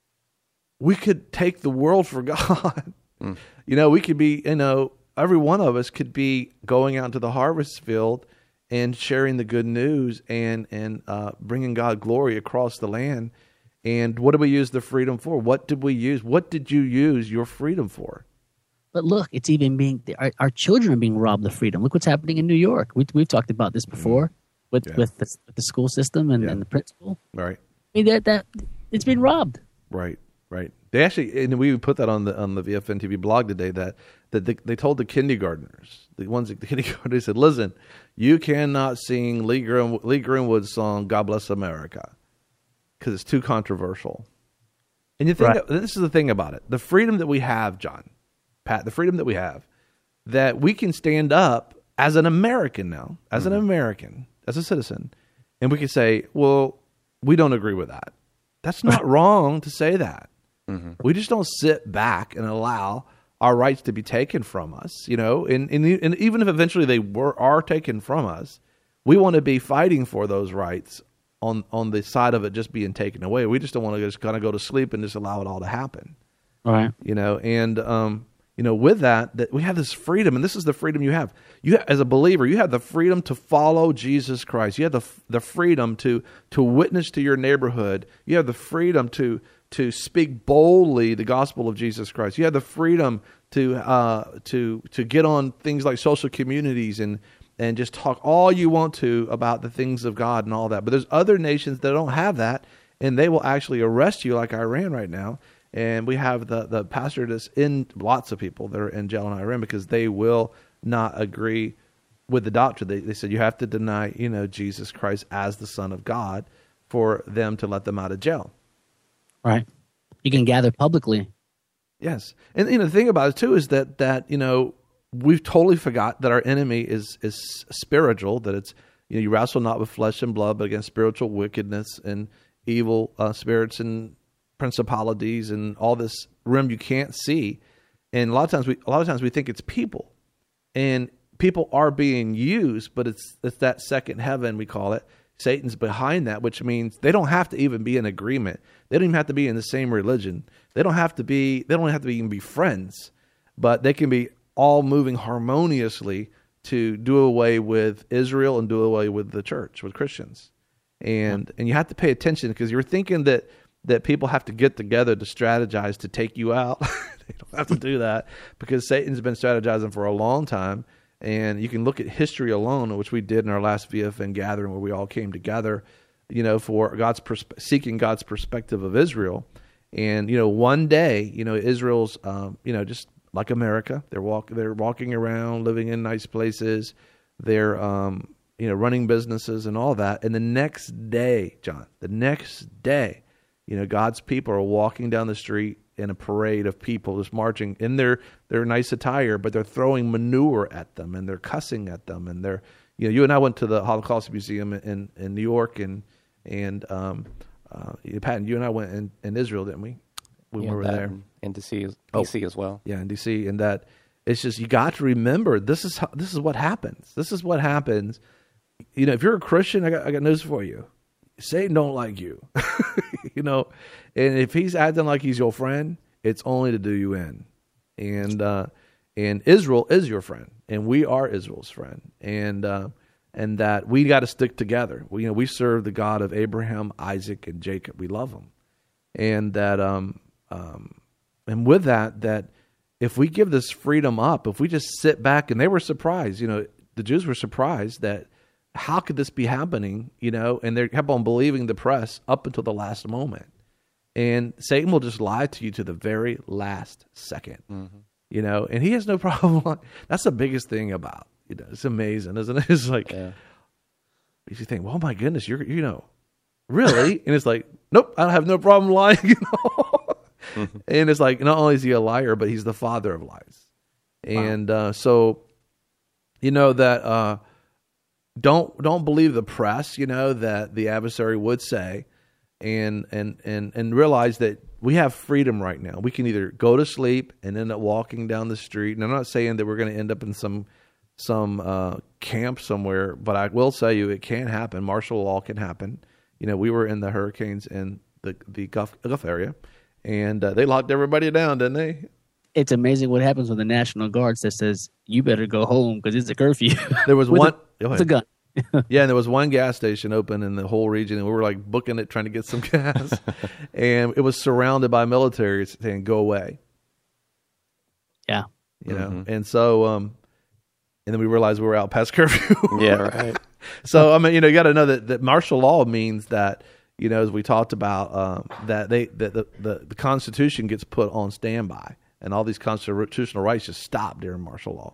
we could take the world for God. Mm. You know, we could be, you know, every one of us could be going out into the harvest field and sharing the good news and and uh, bringing God glory across the land. And what do we use the freedom for? What did we use? What did you use your freedom for? But look, it's even being our, our children are being robbed of freedom. Look what's happening in New York. We, we've talked about this before with Yeah. with, the, with the school system and, Yeah. and the principal. Right, I mean, that that it's been robbed. right, right. They actually, and we even put that on the on the V F N T V blog today, that that they, they told the kindergartners, the ones at the kindergarten, they said, listen, you cannot sing Lee, Grin, Lee Greenwood's song "God Bless America" because it's too controversial. And you think Right. this is the thing about it: the freedom that we have, John, Pat, the freedom that we have, that we can stand up as an American now, as mm-hmm. an American, as a citizen, and we can say, well, we don't agree with that. That's not wrong to say that. Mm-hmm. We just don't sit back and allow our rights to be taken from us, you know, and, and, and even if eventually they were are taken from us, we want to be fighting for those rights on, on the side of it just being taken away. We just don't want to just kind of go to sleep and just allow it all to happen. All right. You know, and, um, you know, with that, that we have this freedom, and this is the freedom you have. You, as a believer, you have the freedom to follow Jesus Christ. You have the the freedom to to witness to your neighborhood. You have the freedom to to speak boldly the gospel of Jesus Christ. You have the freedom to uh, to to get on things like social communities and and just talk all you want to about the things of God and all that. But there's other nations that don't have that, and they will actually arrest you, like Iran right now. And we have the, the pastor that's in, lots of people that are in jail in Iran because they will not agree with the doctrine. They, they said you have to deny, you know, Jesus Christ as the Son of God for them to let them out of jail. Right. You can gather publicly. Yes. And you know, the thing about it too is that, that, you know, we've totally forgot that our enemy is, is spiritual, that it's, you know, you wrestle not with flesh and blood, but against spiritual wickedness and evil uh, spirits and principalities and all this realm you can't see. And a lot of times we a lot of times we think it's people, and people are being used, but it's it's that second heaven, we call it. Satan's behind that, which means they don't have to even be in agreement. They don't even have to be in the same religion. They don't have to be they don't have to even be friends, but they can be all moving harmoniously to do away with Israel and do away with the church, with Christians. And and you have to pay attention, because you're thinking that that people have to get together to strategize to take you out. They don't have to do that, because Satan's been strategizing for a long time. And you can look at history alone, which we did in our last V F N gathering, where we all came together, you know, for God's perspe- seeking God's perspective of Israel. And, you know, one day, you know, Israel's, um, you know, just like America, they're walk, they're walking around, living in nice places. They're, um, you know, running businesses and all that. And the next day, John, the next day, you know, God's people are walking down the street in a parade of people just marching in their, their nice attire, but they're throwing manure at them and they're cussing at them. And they're, you know, you and I went to the Holocaust Museum in, in New York, and, and, um, uh, Pat, and you and I went in, in Israel, didn't we? We yeah, were there. In D C, Oh. D C as well. Yeah, in D C. And that it's just, you got to remember, this is how, this is what happens. This is what happens. You know, if you're a Christian, I got, I got news for you. Satan don't like you, you know, and if he's acting like he's your friend, it's only to do you in. And uh, and Israel is your friend, and we are Israel's friend, and uh, and that we got to stick together. We, you know, we serve the God of Abraham, Isaac, and Jacob. We love him, and that um um and with that, that if we give this freedom up, if we just sit back, and they were surprised, you know, the Jews were surprised that, how could this be happening, you know, and they kept on believing the press up until the last moment. And Satan will just lie to you to the very last second, mm-hmm. you know, and he has no problem. That's the biggest thing about, you know, it's amazing, isn't it? It's like, yeah. you think, well, my goodness, you're, you know, really? And it's like, nope, I have no problem lying. You know? And it's like, not only is he a liar, but he's the father of lies. And wow. uh, so, you know, that uh, don't don't believe the press, you know, that the adversary would say, and and and and realize that we have freedom right now. We can either go to sleep and end up walking down the street. And I'm not saying that we're going to end up in some some uh, camp somewhere, but I will tell you it can happen. Martial law can happen. You know, we were in the hurricanes in the the Gulf, Gulf area, and uh, they locked everybody down, didn't they? It's amazing what happens when the National Guard that says, you better go home because it's a curfew. There was one. A, it's a gun. Yeah, and there was one gas station open in the whole region, and we were like booking it, trying to get some gas. And it was surrounded by military saying, go away. Yeah. You know, Mm-hmm. and so, um, and then we realized we were out past curfew. Yeah, right. So, I mean, you know, you got to know that, that martial law means that, you know, as we talked about, um, that they that the, the, the Constitution gets put on standby. And all these constitutional rights just stop during martial law.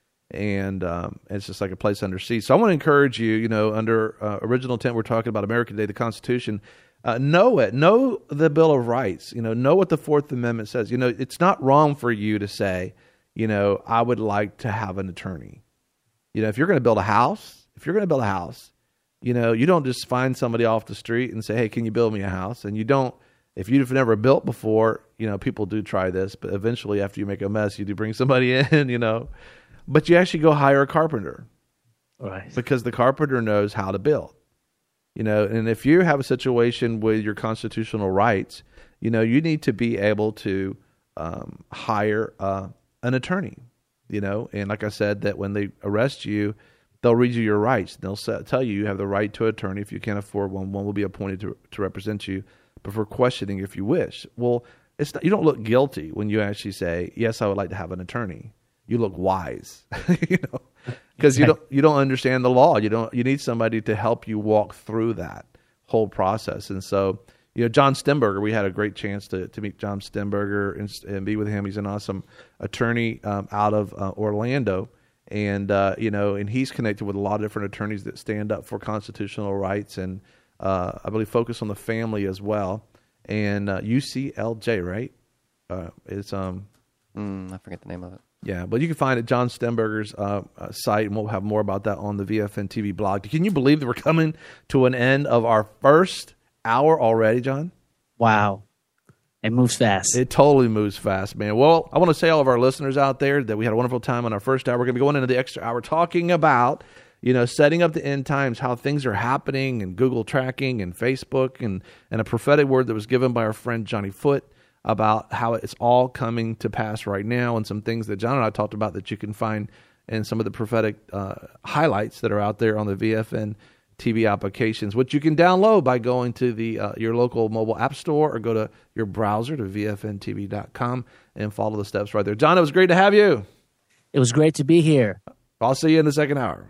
And um, it's just like a place under siege. So I want to encourage you, you know, under uh, original intent, we're talking about American Day, the Constitution. Uh, know it. Know the Bill of Rights. You know, know what the Fourth Amendment says. You know, it's not wrong for you to say, you know, I would like to have an attorney. You know, if you're going to build a house, if you're going to build a house, you know, you don't just find somebody off the street and say, hey, can you build me a house? And you don't, if you've never built before, you know, people do try this, but eventually after you make a mess, you do bring somebody in, you know. But you actually go hire a carpenter. Right. Because the carpenter knows how to build. You know, and if you have a situation with your constitutional rights, you know, you need to be able to um, hire uh, an attorney, you know. And like I said, that when they arrest you, they'll read you your rights. They'll tell you you have the right to an attorney. If you can't afford one, one will be appointed to, to represent you, but for questioning if you wish. Well, it's not, you don't look guilty when you actually say, yes, I would like to have an attorney. You look wise, you know, because you don't you don't understand the law. You don't you need somebody to help you walk through that whole process. And so, you know, John Stemberger, we had a great chance to, to meet John Stemberger and, and be with him. He's an awesome attorney um, out of uh, Orlando, and uh, you know, and he's connected with a lot of different attorneys that stand up for constitutional rights and uh, I believe focus on the family as well. And uh, U C L J, right? Uh, it's um, mm, I forget the name of it. Yeah, but you can find it John Stemberger's uh, uh, site, and we'll have more about that on the V F N T V blog. Can you believe that we're coming to an end of our first hour already, John? Wow. It moves fast. It totally moves fast, man. Well, I want to say all of our listeners out there that we had a wonderful time on our first hour. We're going to be going into the extra hour talking about, you know, setting up the end times, how things are happening, and Google tracking and Facebook, and, and a prophetic word that was given by our friend Johnny Foote about how it's all coming to pass right now, and some things that John and I talked about that you can find in some of the prophetic uh, highlights that are out there on the V F N T V applications, which you can download by going to the uh, your local mobile app store or go to your browser to V F N T V dot com and follow the steps right there. John, it was great to have you. It was great to be here. I'll see you in the second hour.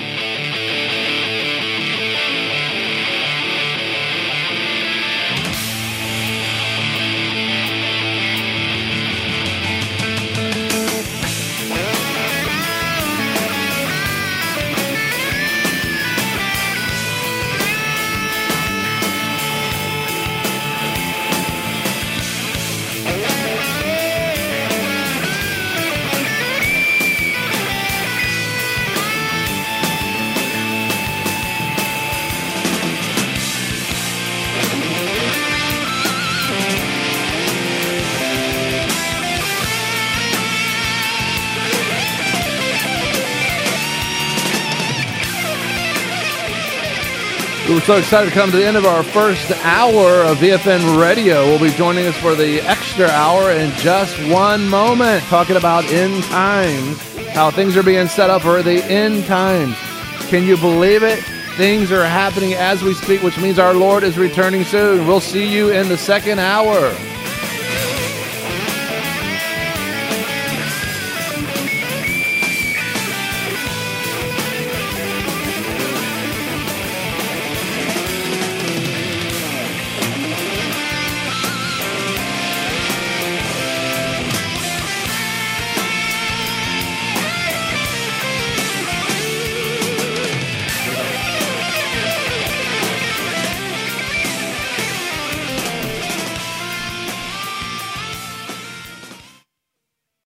We're so excited to come to the end of our first hour of V F N Radio. We'll be joining us for the extra hour in just one moment, talking about end times, how things are being set up for the end times. Can you believe it? Things are happening as we speak, which means our Lord is returning soon. We'll see you in the second hour.